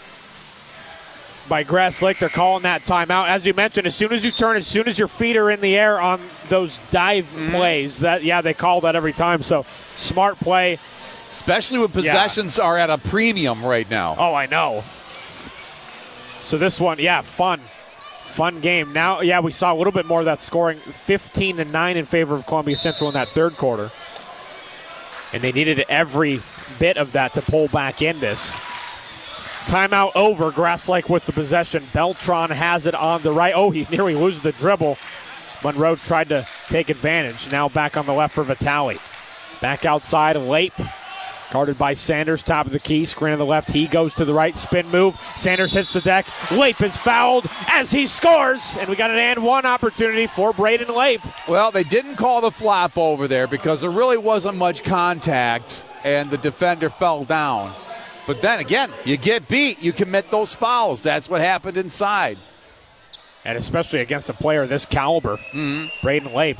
by Grass Lake. They're calling that timeout. As you mentioned, as soon as you turn, as soon as your feet are in the air on those dive plays, they call that every time. So smart play. Especially when possessions are at a premium right now. Oh, I know. So this one, fun game. Now, we saw a little bit more of that scoring, 15-9 in favor of Columbia Central in that third quarter. And they needed every bit of that to pull back in this. Timeout over. Grass Lake with the possession. Beltran has it on the right. Oh, he nearly loses the dribble. Monroe tried to take advantage. Now back on the left for Vitale. Back outside, Lape. Guarded by Sanders, top of the key, screen on the left. He goes to the right, spin move. Sanders hits the deck. Lape is fouled as he scores. And we got an and one opportunity for Braden Lape. Well, they didn't call the flop over there because there really wasn't much contact, and the defender fell down. But then again, you get beat, you commit those fouls. That's what happened inside. And especially against a player of this caliber, Braden Lape.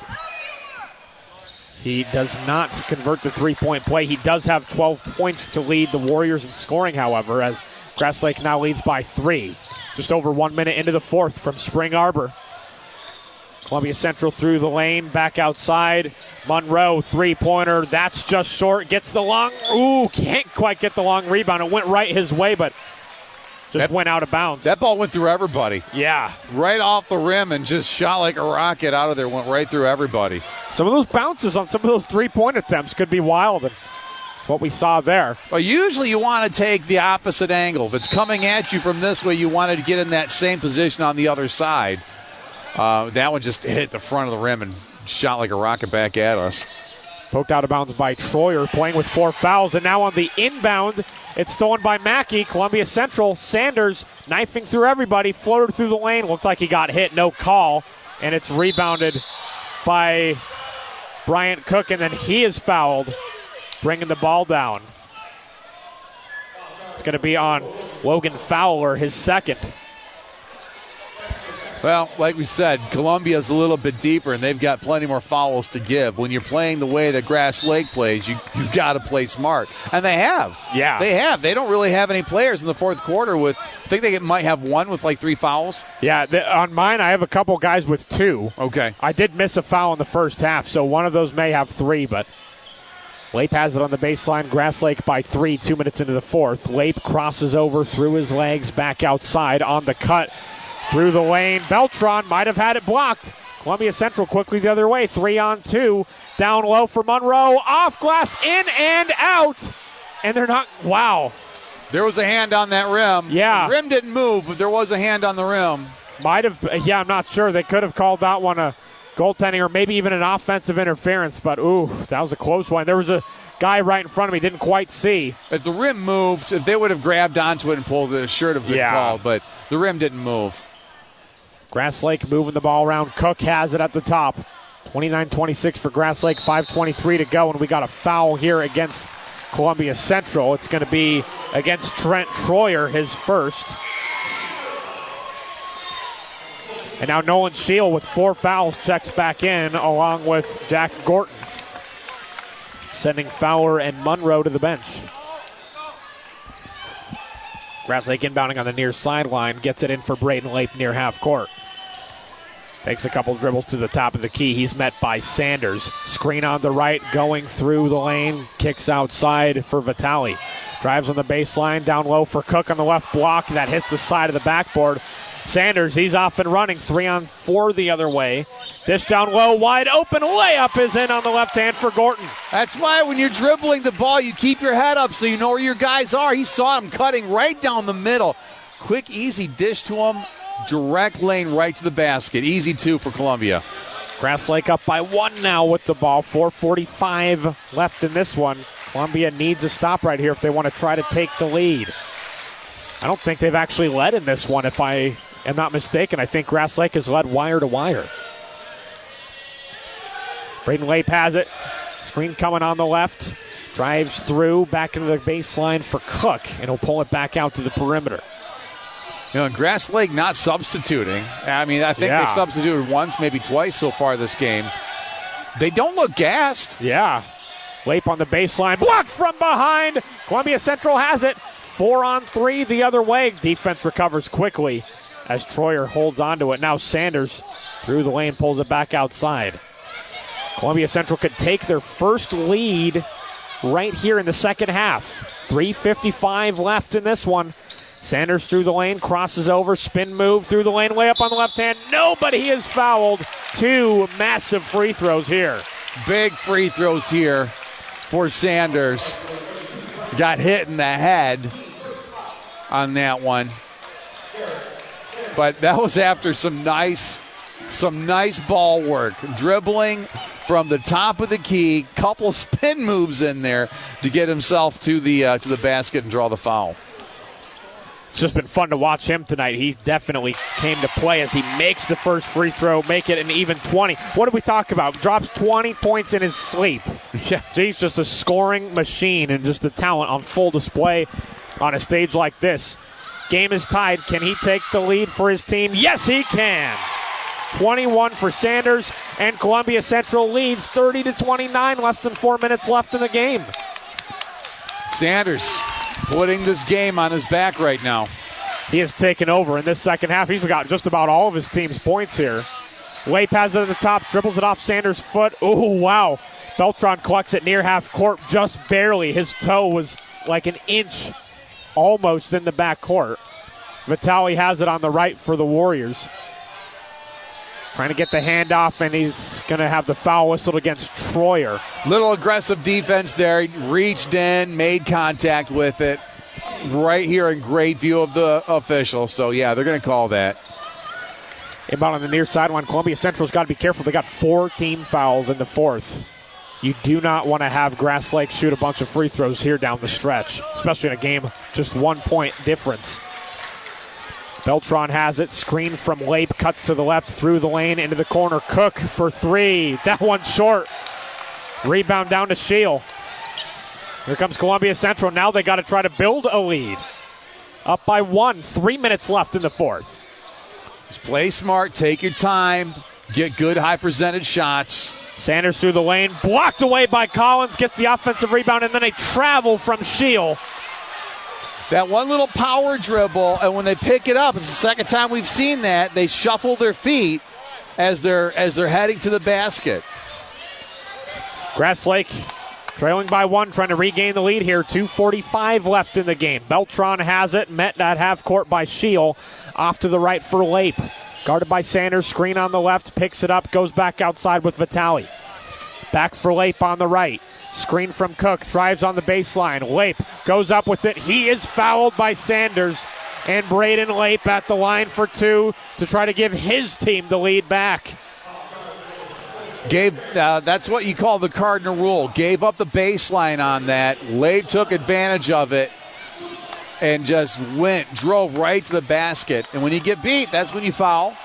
He does not convert the three-point play. He does have 12 points to lead the Warriors in scoring, however, as Grass Lake now leads by 3. Just over 1 minute into the fourth from Spring Arbor. Columbia Central through the lane, back outside. Monroe, three-pointer. That's just short. Gets the long. Ooh, can't quite get the long rebound. It went right his way, but just went out of bounds. That ball went through everybody. Yeah. Right off the rim and just shot like a rocket out of there. Went right through everybody. Some of those bounces on some of those three-point attempts could be wild. And what we saw there. Well, usually you want to take the opposite angle. If it's coming at you from this way, you wanted to get in that same position on the other side. That one just hit the front of the rim and shot like a rocket back at us. Poked out of bounds by Troyer, playing with 4 fouls. And now on the inbound, it's stolen by Mackey. Columbia Central, Sanders knifing through everybody, floated through the lane. Looked like he got hit, no call. And it's rebounded by Bryant Cook, and then he is fouled, bringing the ball down. It's going to be on Logan Fowler, his second. Well, like we said, Columbia's a little bit deeper, and they've got plenty more fouls to give. When you're playing the way that Grass Lake plays, you got to play smart. And they have. Yeah. They have. They don't really have any players in the fourth quarter with, I think they might have one with like 3 fouls. Yeah, on mine, I have a couple guys with 2. Okay. I did miss a foul in the first half, so one of those may have 3, but Lape has it on the baseline. Grass Lake by 3, 2 minutes into the fourth. Lape crosses over through his legs, back outside on the cut. Through the lane, Beltran might have had it blocked. Columbia Central quickly the other way, 3-on-2. Down low for Monroe, off glass, in and out. And they're not, wow. There was a hand on that rim. Yeah. The rim didn't move, but there was a hand on the rim. Might have, I'm not sure. They could have called that one a goaltending or maybe even an offensive interference, but ooh, that was a close one. There was a guy right in front of me, didn't quite see. If the rim moved, if they would have grabbed onto it and pulled it, it should have been called, but the rim didn't move. Grass Lake moving the ball around. Cook has it at the top. 29-26 for Grass Lake, 5:23 to go, and we got a foul here against Columbia Central. It's going to be against Trent Troyer, his first. And now Nolan Scheel with 4 fouls checks back in along with Jack Gorton, sending Fowler and Monroe to the bench. Grass Lake inbounding on the near sideline, gets it in for Braden Lape near half court. Takes a couple dribbles to the top of the key. He's met by Sanders. Screen on the right, going through the lane. Kicks outside for Vitale. Drives on the baseline, down low for Cook on the left block. That hits the side of the backboard. Sanders, he's off and running. 3-on-4 the other way. Dish down low, wide open. Layup is in on the left hand for Gorton. That's why when you're dribbling the ball, you keep your head up so you know where your guys are. He saw him cutting right down the middle. Quick, easy dish to him. Direct lane right to the basket. Easy 2 for Columbia. Grass Lake up by 1 now with the ball. 4:45 left in this one. Columbia needs a stop right here if they want to try to take the lead. I don't think they've actually led in this one, if I am not mistaken. I think Grass Lake has led wire to wire. Braden Lape has it. Screen coming on the left. Drives through, back into the baseline for Cook, and he'll pull it back out to the perimeter. You know, Grass Lake not substituting. I mean, I think they've substituted once, maybe twice so far this game. They don't look gassed. Yeah. Lape on the baseline. Blocked from behind. Columbia Central has it. 4-on-3 the other way. Defense recovers quickly as Troyer holds onto it. Now Sanders through the lane, pulls it back outside. Columbia Central could take their first lead right here in the second half. 3:55 left in this one. Sanders through the lane, crosses over, spin move through the lane, layup on the left hand. Nobody is fouled. 2 massive free throws here. Big free throws here for Sanders. Got hit in the head on that one. But that was after some nice ball work. Dribbling from the top of the key, couple spin moves in there to get himself to the basket and draw the foul. It's just been fun to watch him tonight. He definitely came to play as he makes the first free throw, make it an even 20. What did we talk about? Drops 20 points in his sleep. Yeah. He's just a scoring machine and just the talent on full display on a stage like this. Game is tied. Can he take the lead for his team? Yes, he can. 21 for Sanders, and Columbia Central leads 30-29, less than 4 minutes left in the game. Sanders putting this game on his back right now. He has taken over in this second half. He's got just about all of his team's points here. Lape has it at the top, dribbles it off Sanders' foot. Oh, wow. Beltran collects it near half court just barely. His toe was like an inch almost in the back court. Vitale has it on the right for the Warriors. Trying to get the handoff, and he's going to have the foul whistled against Troyer. Little aggressive defense there. He reached in, made contact with it. Right here in great view of the official. So, yeah, they're going to call that. Inbound on the near sideline. Columbia Central's got to be careful. They got 4 team fouls in the fourth. You do not want to have Grass Lake shoot a bunch of free throws here down the stretch, especially in a game just 1 point difference. Beltran has it. Screen from Lape. Cuts to the left through the lane into the corner. Cook for 3. That one short. Rebound down to Shield. Here comes Columbia Central. Now they got to try to build a lead. Up by 1. 3 minutes left in the fourth. Just play smart. Take your time. Get good high percentage shots. Sanders through the lane. Blocked away by Collins. Gets the offensive rebound and then a travel from Shield. That one little power dribble, and when they pick it up, it's the second time we've seen that, they shuffle their feet as they're heading to the basket. Grass Lake trailing by 1, trying to regain the lead here. 2:45 left in the game. Beltran has it, met at half court by Shield. Off to the right for Lape. Guarded by Sanders, screen on the left, picks it up, goes back outside with Vitale. Back for Lape on the right. Screen from Cook, drives on the baseline. Lape goes up with it. He is fouled by Sanders. And Braden Lape at the line for 2 to try to give his team the lead back. That's what you call the Cardinal rule. Gave up the baseline on that. Lape took advantage of it and just drove right to the basket. And when you get beat, that's when you foul.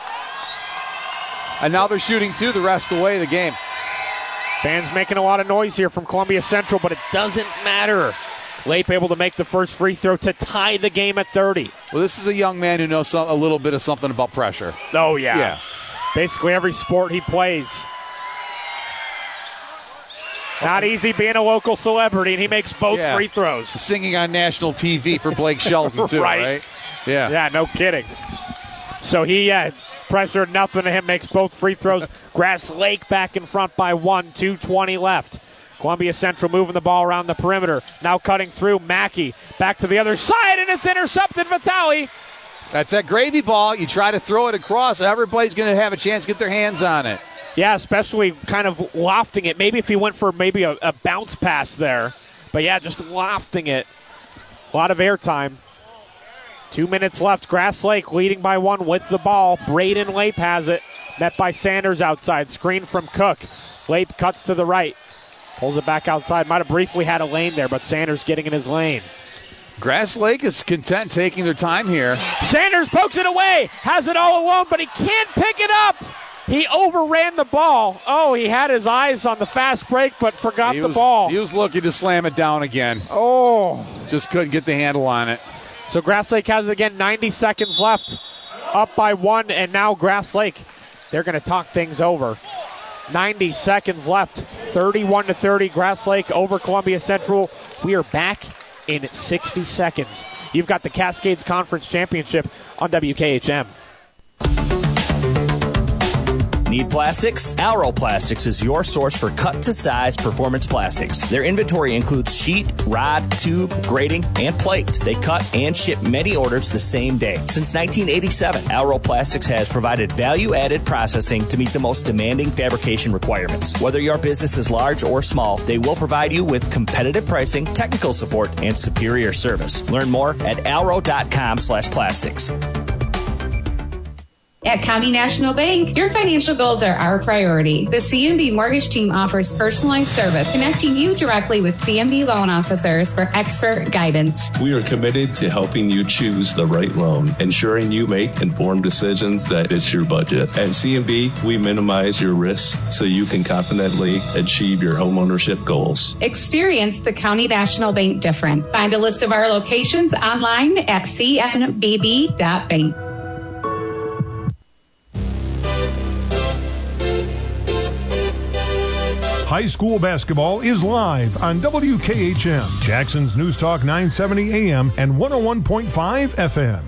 And now they're shooting 2 the rest of the way of the game. Fans making a lot of noise here from Columbia Central, but it doesn't matter. Lape able to make the first free throw to tie the game at 30. Well, this is a young man who knows a little bit of something about pressure. Oh, yeah. Basically every sport he plays. Not easy being a local celebrity, and he makes both free throws. Singing on national TV for Blake Shelton, too, right? Yeah. Yeah, no kidding. So he pressured nothing to him, makes both free throws. Grass Lake back in front by 1, 2:20 left. Columbia Central moving the ball around the perimeter. Now cutting through. Mackey back to the other side, and it's intercepted. Vitale. That's that gravy ball. You try to throw it across, everybody's going to have a chance to get their hands on it. Yeah, especially kind of lofting it. Maybe if he went for maybe a bounce pass there. But, yeah, just lofting it. A lot of airtime. 2 minutes left. Grass Lake leading by 1 with the ball. Braden Lape has it. Met by Sanders outside. Screen from Cook. Lape cuts to the right. Pulls it back outside. Might have briefly had a lane there, but Sanders getting in his lane. Grass Lake is content taking their time here. Sanders pokes it away. Has it all alone, but he can't pick it up. He overran the ball. Oh, he had his eyes on the fast break, but forgot the ball. He was looking to slam it down again. Oh. Just couldn't get the handle on it. So Grass Lake has it again. 90 seconds left. Up by 1, and now Grass Lake, they're going to talk things over. 90 seconds left. 31-30. Grass Lake over Columbia Central. We are back in 60 seconds. You've got the Cascades Conference Championship on WKHM. Need plastics? Alro Plastics is your source for cut-to-size performance plastics. Their inventory includes sheet, rod, tube, grating, and plate. They cut and ship many orders the same day. Since 1987, Alro Plastics has provided value-added processing to meet the most demanding fabrication requirements. Whether your business is large or small, they will provide you with competitive pricing, technical support, and superior service. Learn more at alro.com/plastics. At County National Bank, your financial goals are our priority. The CNB Mortgage Team offers personalized service, connecting you directly with CNB loan officers for expert guidance. We are committed to helping you choose the right loan, ensuring you make informed decisions that fit your budget. At CNB, we minimize your risks so you can confidently achieve your homeownership goals. Experience the County National Bank difference. Find a list of our locations online at cnbb.bank. High school basketball is live on WKHM, Jackson's News Talk 970 AM and 101.5 FM.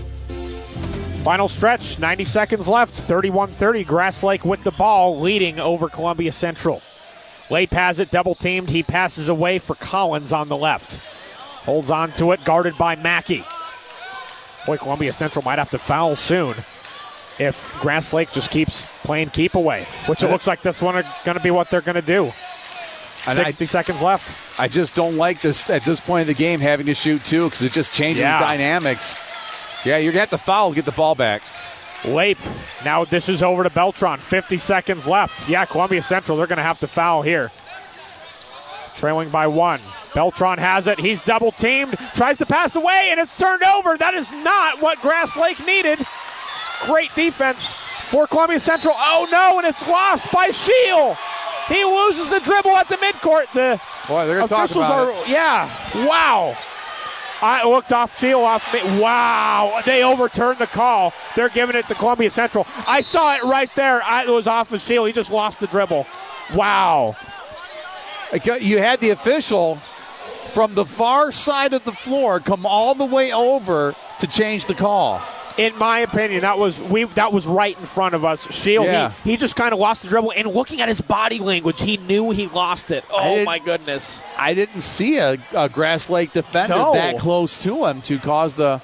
Final stretch, 90 seconds left, 31-30. Grass Lake with the ball, leading over Columbia Central. Lape has it, double-teamed. He passes away for Collins on the left. Holds on to it, guarded by Mackey. Boy, Columbia Central might have to foul soon if Grass Lake just keeps playing keep away, which it looks like that's going to be what they're going to do. 60 seconds left. I just don't like this at this point of the game having to shoot two because it just changes the dynamics. Yeah, you're going to have to foul to get the ball back. Lape now dishes over to Beltran. 50 seconds left. Yeah, Columbia Central, they're going to have to foul here. Trailing by 1. Beltran has it. He's double-teamed. Tries to pass away, and it's turned over. That is not what Grass Lake needed. Great defense for Columbia Central. Oh, no, and it's lost by Scheel. He loses the dribble at the midcourt. They're going to talk about it. Yeah, wow. I looked off Scheel off me. Wow, they overturned the call. They're giving it to Columbia Central. I saw it right there. It was off of Scheel. He just lost the dribble. Wow. You had the official from the far side of the floor come all the way over to change the call. In my opinion, that was right in front of us. Scheel, he just kind of lost the dribble, and looking at his body language, he knew he lost it. Oh, my goodness. I didn't see a Grass Lake defender that close to him to cause the...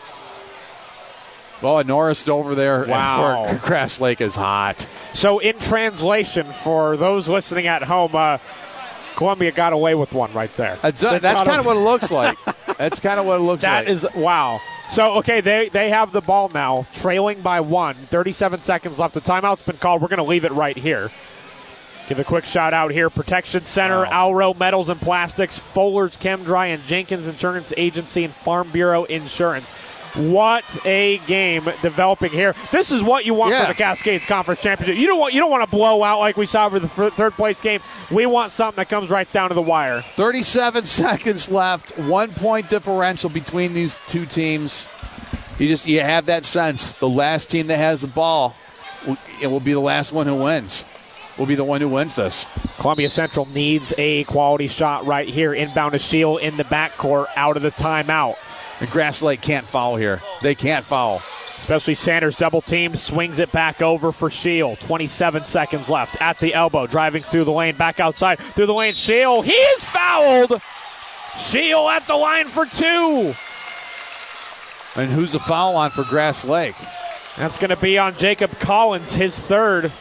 Oh, Norris over there. Wow. And for Grass Lake is hot. So in translation, for those listening at home, Columbia got away with one right there. That's kind of what it looks like. That's kind of what it looks like. That is, wow. So, okay, they have the ball now, trailing by 1. 37 seconds left. The timeout's been called. We're going to leave it right here. Give a quick shout out here. Protection Center, Alro Metals and Plastics, Fuller's Chem-Dry, and Jenkins Insurance Agency and Farm Bureau Insurance. What a game developing here. This is what you want for the Cascades Conference Championship. You don't want to blow out like we saw for the third place game. We want something that comes right down to the wire. 37 seconds left. 1 point differential between these two teams. You have that sense. The last team that has the ball, it will be the last one who wins. will be the one who wins this. Columbia Central needs a quality shot right here. Inbound to Shield in the backcourt, out of the timeout. And Grass Lake can't foul here. They can't foul. Especially Sanders double team, swings it back over for Shield. 27 seconds left at the elbow, driving through the lane, back outside, through the lane. Shield, he is fouled. Shield at the line for 2. And who's the foul on for Grass Lake? That's going to be on Jacob Collins, his 3rd.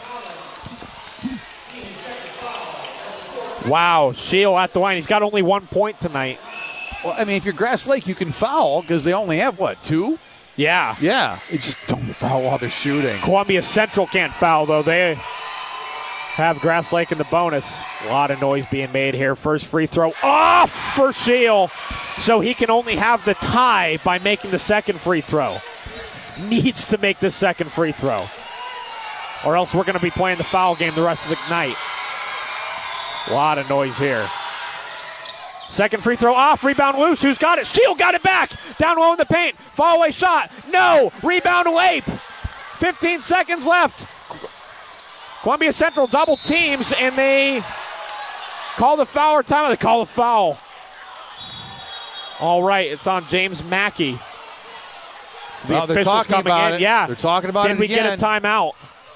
Wow, Shield at the line. He's got only 1 point tonight. Well, I mean, if you're Grass Lake, you can foul because they only have, 2? Yeah. Yeah. It just don't foul while they're shooting. Columbia Central can't foul, though. They have Grass Lake in the bonus. A lot of noise being made here. First free throw off for Shield. So he can only have the tie by making the second free throw. Needs to make the second free throw. Or else we're going to be playing the foul game the rest of the night. A lot of noise here. Second free throw off, rebound loose. Who's got it? Shield got it back. Down low in the paint. Fall away shot. No. Rebound Lape. 15 seconds left. Columbia Central double teams, and they call the foul or timeout. They call the foul. All right, it's on James Mackey. So the they're officials talking coming about in. it. Yeah. They're talking about it Did we again. get a timeout?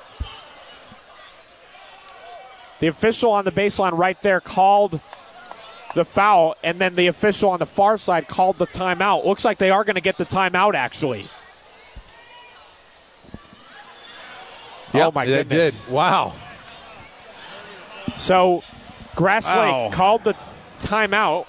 The official on the baseline right there called the foul, and then the official on the far side called the timeout. Looks like they are going to get the timeout, actually. Yep, oh, my they goodness. did. Wow. So, Grass Wow. Lake called the timeout,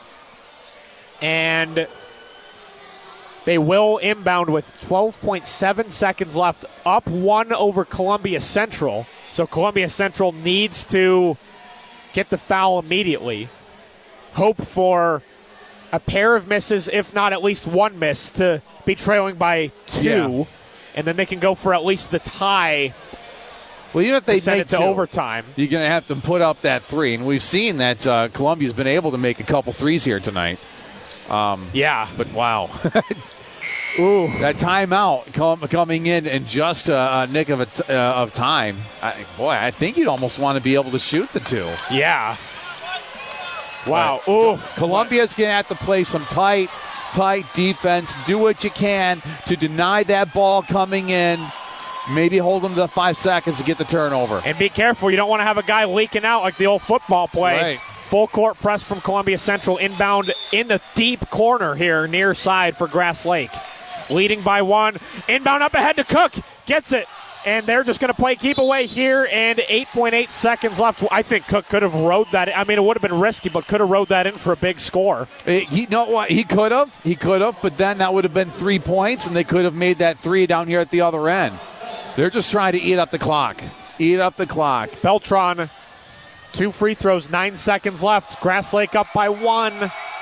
and they will inbound with 12.7 seconds left, up 1 over Columbia Central. So Columbia Central needs to get the foul immediately. Hope for a pair of misses, if not at least one miss, to be trailing by 2. Yeah. And then they can go for at least the tie. Well, even if they send make it to 2, overtime, you're going to have to put up that 3. And we've seen that Columbia's been able to make a couple threes here tonight. Yeah. But wow. Ooh. That timeout coming in just a nick of time. I think you'd almost want to be able to shoot the 2. Yeah. Wow. But Oof. Columbia's going to have to play some tight defense. Do what you can to deny that ball coming in. Maybe hold them to 5 seconds to get the turnover. And be careful. You don't want to have a guy leaking out like the old football play. Right. Full court press from Columbia Central. Inbound in the deep corner here, near side for Grass Lake. Leading by 1. Inbound up ahead to Cook. Gets it. And they're just going to play keep away here, and 8.8 seconds left. I think Cook could have rode that. I mean, it would have been risky, but could have rode that in for a big score. You know what? He could have, but then that would have been 3 points, and they could have made that 3 down here at the other end. They're just trying to eat up the clock. Beltran, 2 free throws, 9 seconds left. Grass Lake up by 1.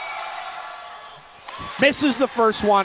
Misses the first one.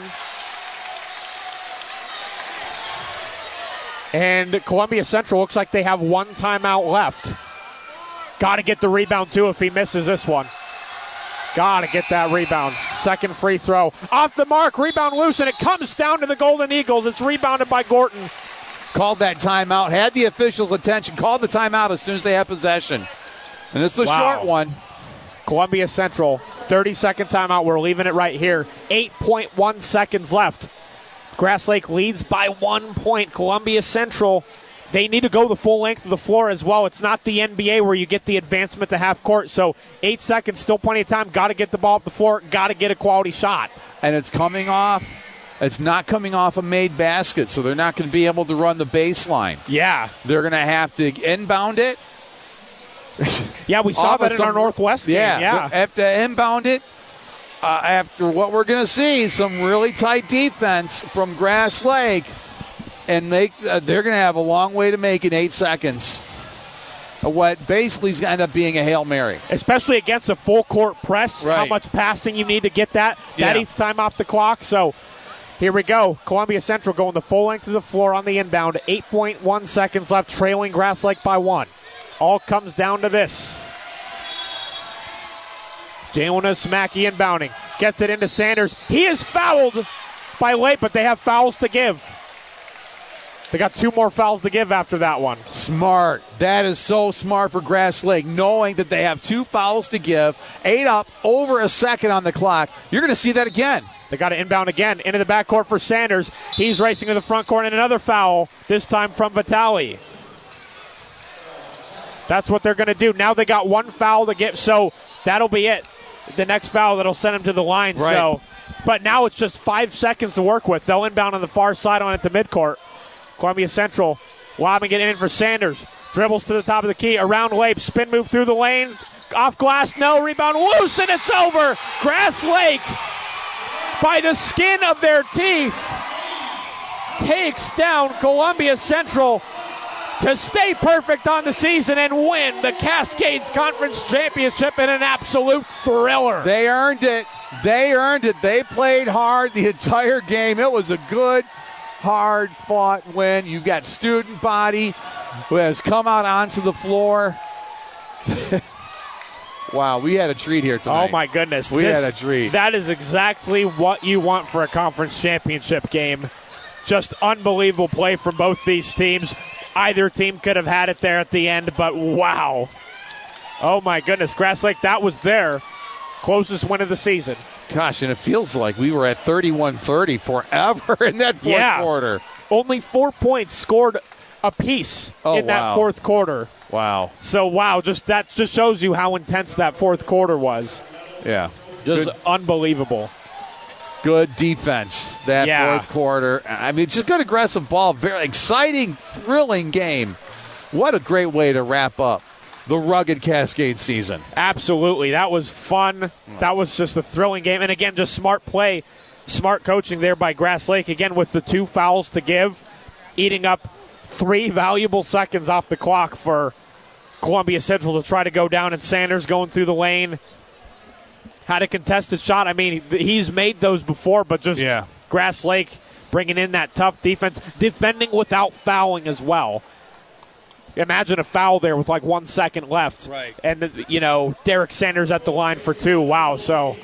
And Columbia Central looks like they have 1 timeout left. Got to get the rebound, too, if he misses this one. Got to get that rebound. Second free throw. Off the mark, rebound loose, and it comes down to the Golden Eagles. It's rebounded by Gorton. Called that timeout, had the officials' attention, called the timeout as soon as they had possession. And this is a short one. Columbia Central, 30-second timeout. We're leaving it right here. 8.1 seconds left. Grass Lake leads by 1 point. Columbia Central, they need to go the full length of the floor as well. It's not the NBA where you get the advancement to half court. So 8 seconds, still plenty of time. Got to get the ball up the floor. Got to get a quality shot. And it's not coming off a made basket, so they're not going to be able to run the baseline. Yeah. They're going to have to inbound it. Yeah, we saw that in our Northwest game. Yeah. Have to inbound it. After what we're going to see, some really tight defense from Grass Lake, and they're going to have a long way to make in 8 seconds. What basically is going to end up being a Hail Mary. Especially against a full court press, right. How much passing you need to get that. Yeah. That eats time off the clock. So here we go. Columbia Central going the full length of the floor on the inbound. 8.1 seconds left, trailing Grass Lake by 1. All comes down to this. Jalen Mackey inbounding. Gets it into Sanders. He is fouled by Late, but they have fouls to give. They got 2 more fouls to give after that one. Smart. That is so smart for Grass Lake, knowing that they have 2 fouls to give, 8 up, over a second on the clock. You're going to see that again. They got to inbound again into the backcourt for Sanders. He's racing to the front court, and another foul, this time from Vitale. That's what they're going to do. Now they got 1 foul to give, so that'll be it. The next foul that'll send them to the line. Right. So, but now it's just 5 seconds to work with. They'll inbound on the far side on at the midcourt. Columbia Central lobbing it in for Sanders. Dribbles to the top of the key. Around Lape. Spin move through the lane. Off glass. No. Rebound loose, and it's over. Grass Lake, by the skin of their teeth, takes down Columbia Central to stay perfect on the season and win the Cascades Conference Championship in an absolute thriller. They earned it. They earned it. They played hard the entire game. It was a good, hard-fought win. You've got student body who has come out onto the floor. Wow, we had a treat here tonight. Oh, my goodness. We had a treat. That is exactly what you want for a conference championship game. Just unbelievable play from both these teams. Either team could have had it there at the end, but wow. Oh, my goodness. Grass Lake, that was their closest win of the season. Gosh, and it feels like we were at 31-30 forever in that fourth quarter. Only 4 points scored apiece in that fourth quarter. Wow. So, wow, that just shows you how intense that fourth quarter was. Yeah. Just unbelievable. Good defense that fourth quarter. I mean, just good aggressive ball. Very exciting, thrilling game. What a great way to wrap up the rugged Cascade season. Absolutely. That was fun. That was just a thrilling game. And, again, just smart play, smart coaching there by Grass Lake. Again, with the 2 fouls to give, eating up 3 valuable seconds off the clock for Columbia Central to try to go down, and Sanders going through the lane. Had a contested shot. I mean, he's made those before, but just Grass Lake bringing in that tough defense, defending without fouling as well. Imagine a foul there with like 1 second left. Right. And, Derek Sanders at the line for 2. Wow. So,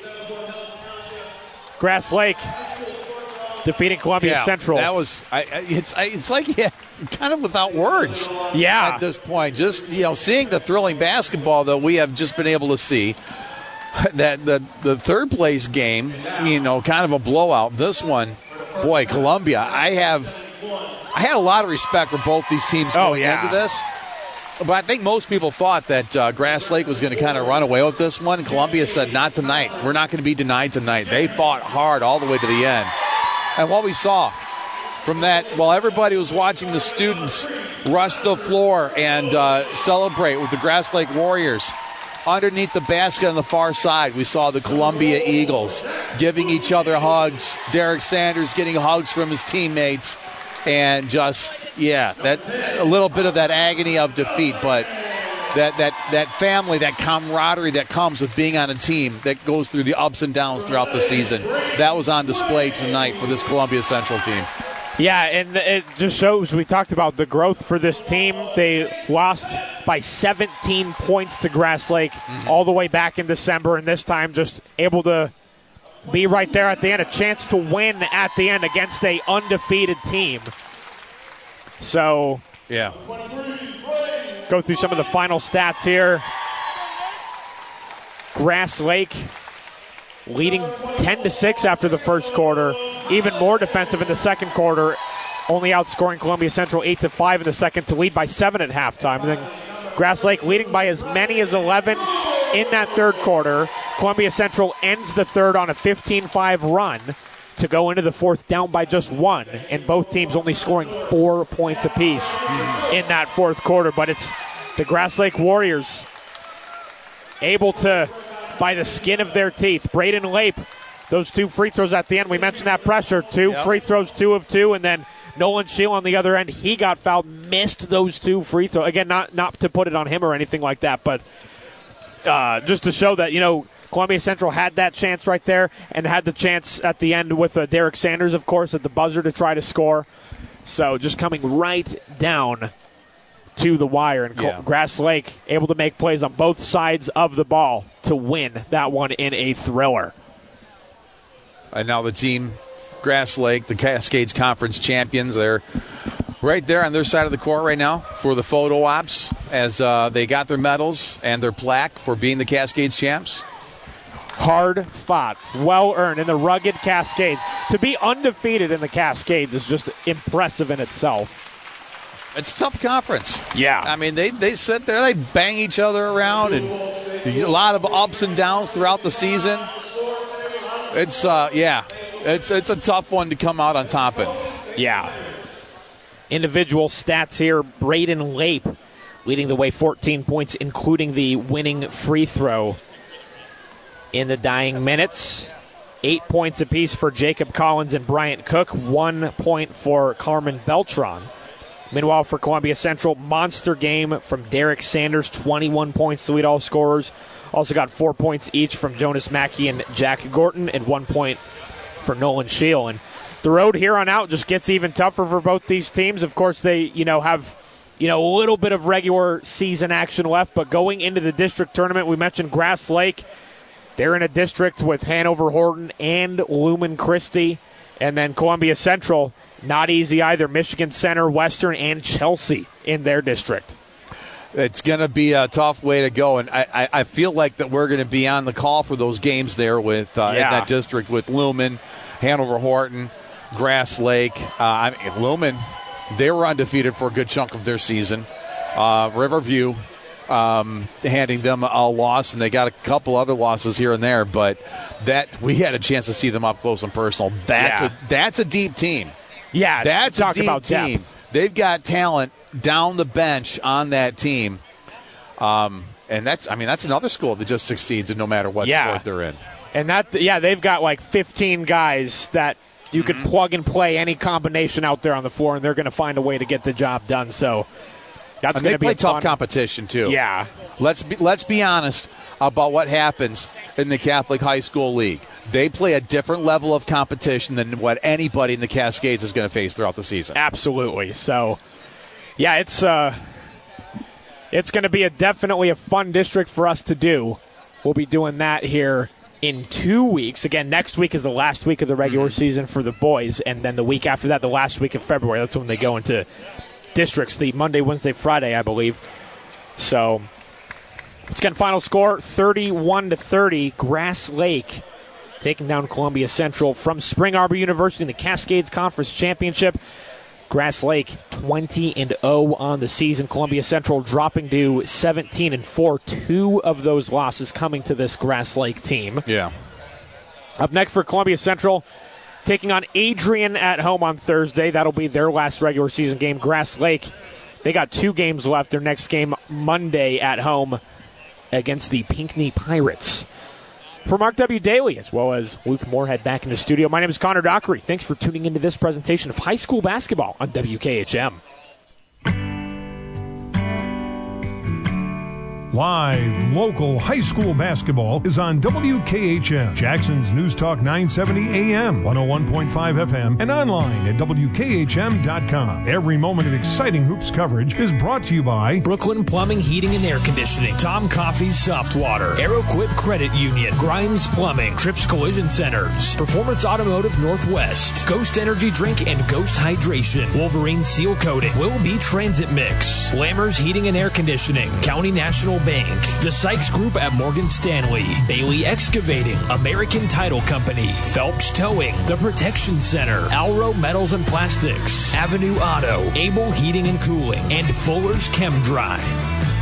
Grass Lake defeating Columbia Central. That was, it's like kind of without words. Yeah. At this point. Just, seeing the thrilling basketball that we have just been able to see. That the third place game, kind of a blowout. This one, boy, Columbia. I had a lot of respect for both these teams going into this. But I think most people thought that Grass Lake was going to kind of run away with this one. Columbia said, not tonight. We're not going to be denied tonight. They fought hard all the way to the end. And what we saw from that, while everybody was watching the students rush the floor and celebrate with the Grass Lake Warriors, underneath the basket on the far side, we saw the Columbia Eagles giving each other hugs. Derek Sanders getting hugs from his teammates. And just, that a little bit of that agony of defeat, but that family, that camaraderie that comes with being on a team that goes through the ups and downs throughout the season, that was on display tonight for this Columbia Central team. Yeah, and it just shows, we talked about the growth for this team. They lost by 17 points to Grass Lake all the way back in December, and this time just able to be right there at the end, a chance to win at the end against a undefeated team. So, go through some of the final stats here. Grass Lake leading 10-6 after the first quarter. Even more defensive in the second quarter, only outscoring Columbia Central 8-5 in the second to lead by 7 at halftime. And then Grass Lake leading by as many as 11 in that third quarter. Columbia Central ends the third on a 15-5 run to go into the fourth down by just 1, and both teams only scoring 4 points apiece in that fourth quarter. But it's the Grass Lake Warriors able to, by the skin of their teeth, Braden Lape, those 2 free throws at the end. We mentioned that pressure. 2 free throws, 2 of 2, and then Nolan Scheel on the other end, he got fouled, missed those 2 free throws. Again, not to put it on him or anything like that, but just to show that, Columbia Central had that chance right there and had the chance at the end with Derek Sanders, of course, at the buzzer to try to score. So just coming right down to the wire. And Grass Lake able to make plays on both sides of the ball to win that one in a thriller. And now the team, Grass Lake, the Cascades Conference champions, they're right there on their side of the court right now for the photo ops as they got their medals and their plaque for being the Cascades champs. Hard fought, well earned in the rugged Cascades. To be undefeated in the Cascades is just impressive in itself. It's a tough conference. Yeah. I mean, they sit there, they bang each other around, and a lot of ups and downs throughout the season. It's a tough one to come out on top in. Yeah. Individual stats here. Braden Lape leading the way, 14 points, including the winning free throw in the dying minutes. 8 points apiece for Jacob Collins and Bryant Cook. 1 point for Carmen Beltran. Meanwhile, for Columbia Central, monster game from Derek Sanders, 21 points to lead all scorers. Also got 4 points each from Jonas Mackey and Jack Gorton, and 1 point for Nolan Scheel. And the road here on out just gets even tougher for both these teams. Of course, they have a little bit of regular season action left, but going into the district tournament, we mentioned Grass Lake. They're in a district with Hanover Horton and Lumen Christi, and then Columbia Central, not easy either. Michigan Center, Western, and Chelsea in their district. It's going to be a tough way to go, and I feel like that we're going to be on the call for those games there with in that district with Lumen, Hanover Horton, Grass Lake. Lumen, they were undefeated for a good chunk of their season. Riverview handing them a loss, and they got a couple other losses here and there, but that we had a chance to see them up close and personal. That's a deep team. Yeah, that's a deep about team. Depth. They've got talent down the bench on that team. And that's another school that just succeeds no matter what sport they're in. And they've got like 15 guys that you could plug and play any combination out there on the floor, and they're going to find a way to get the job done. So that's going to be a tough competition too. Yeah. Let's be honest about what happens in the Catholic High School League. They play a different level of competition than what anybody in the Cascades is going to face throughout the season. Absolutely. So, yeah, it's going to be definitely a fun district for us to do. We'll be doing that here in 2 weeks. Again, next week is the last week of the regular season for the boys, and then the week after that, the last week of February. That's when they go into districts, the Monday, Wednesday, Friday, I believe. So, it's again, final score 31-30. Grass Lake taking down Columbia Central from Spring Arbor University in the Cascades Conference Championship. Grass Lake 20-0 on the season. Columbia Central dropping to 17-4. 2 of those losses coming to this Grass Lake team. Yeah. Up next for Columbia Central, taking on Adrian at home on Thursday. That'll be their last regular season game. Grass Lake, they got 2 games left. Their next game Monday at home against the Pinckney Pirates. For Mark W. Daly, as well as Luke Moorhead back in the studio, my name is Connor Dockery. Thanks for tuning into this presentation of high school basketball on WKHM. Live, local high school basketball is on WKHM, Jackson's News Talk 970 AM, 101.5 FM, and online at WKHM.com. Every moment of exciting hoops coverage is brought to you by Brooklyn Plumbing, Heating, and Air Conditioning, Tom Coffee's Soft Water, AeroQuip Credit Union, Grimes Plumbing, Trips Collision Centers, Performance Automotive Northwest, Ghost Energy Drink and Ghost Hydration, Wolverine Seal Coating, Will Be Transit Mix, Lammers Heating and Air Conditioning, County National Bank, the Sykes Group at Morgan Stanley, Bailey Excavating, American Title Company, Phelps Towing, The Protection Center, Alro Metals and Plastics, Avenue Auto, Able Heating and Cooling, and Fuller's Chem Dry.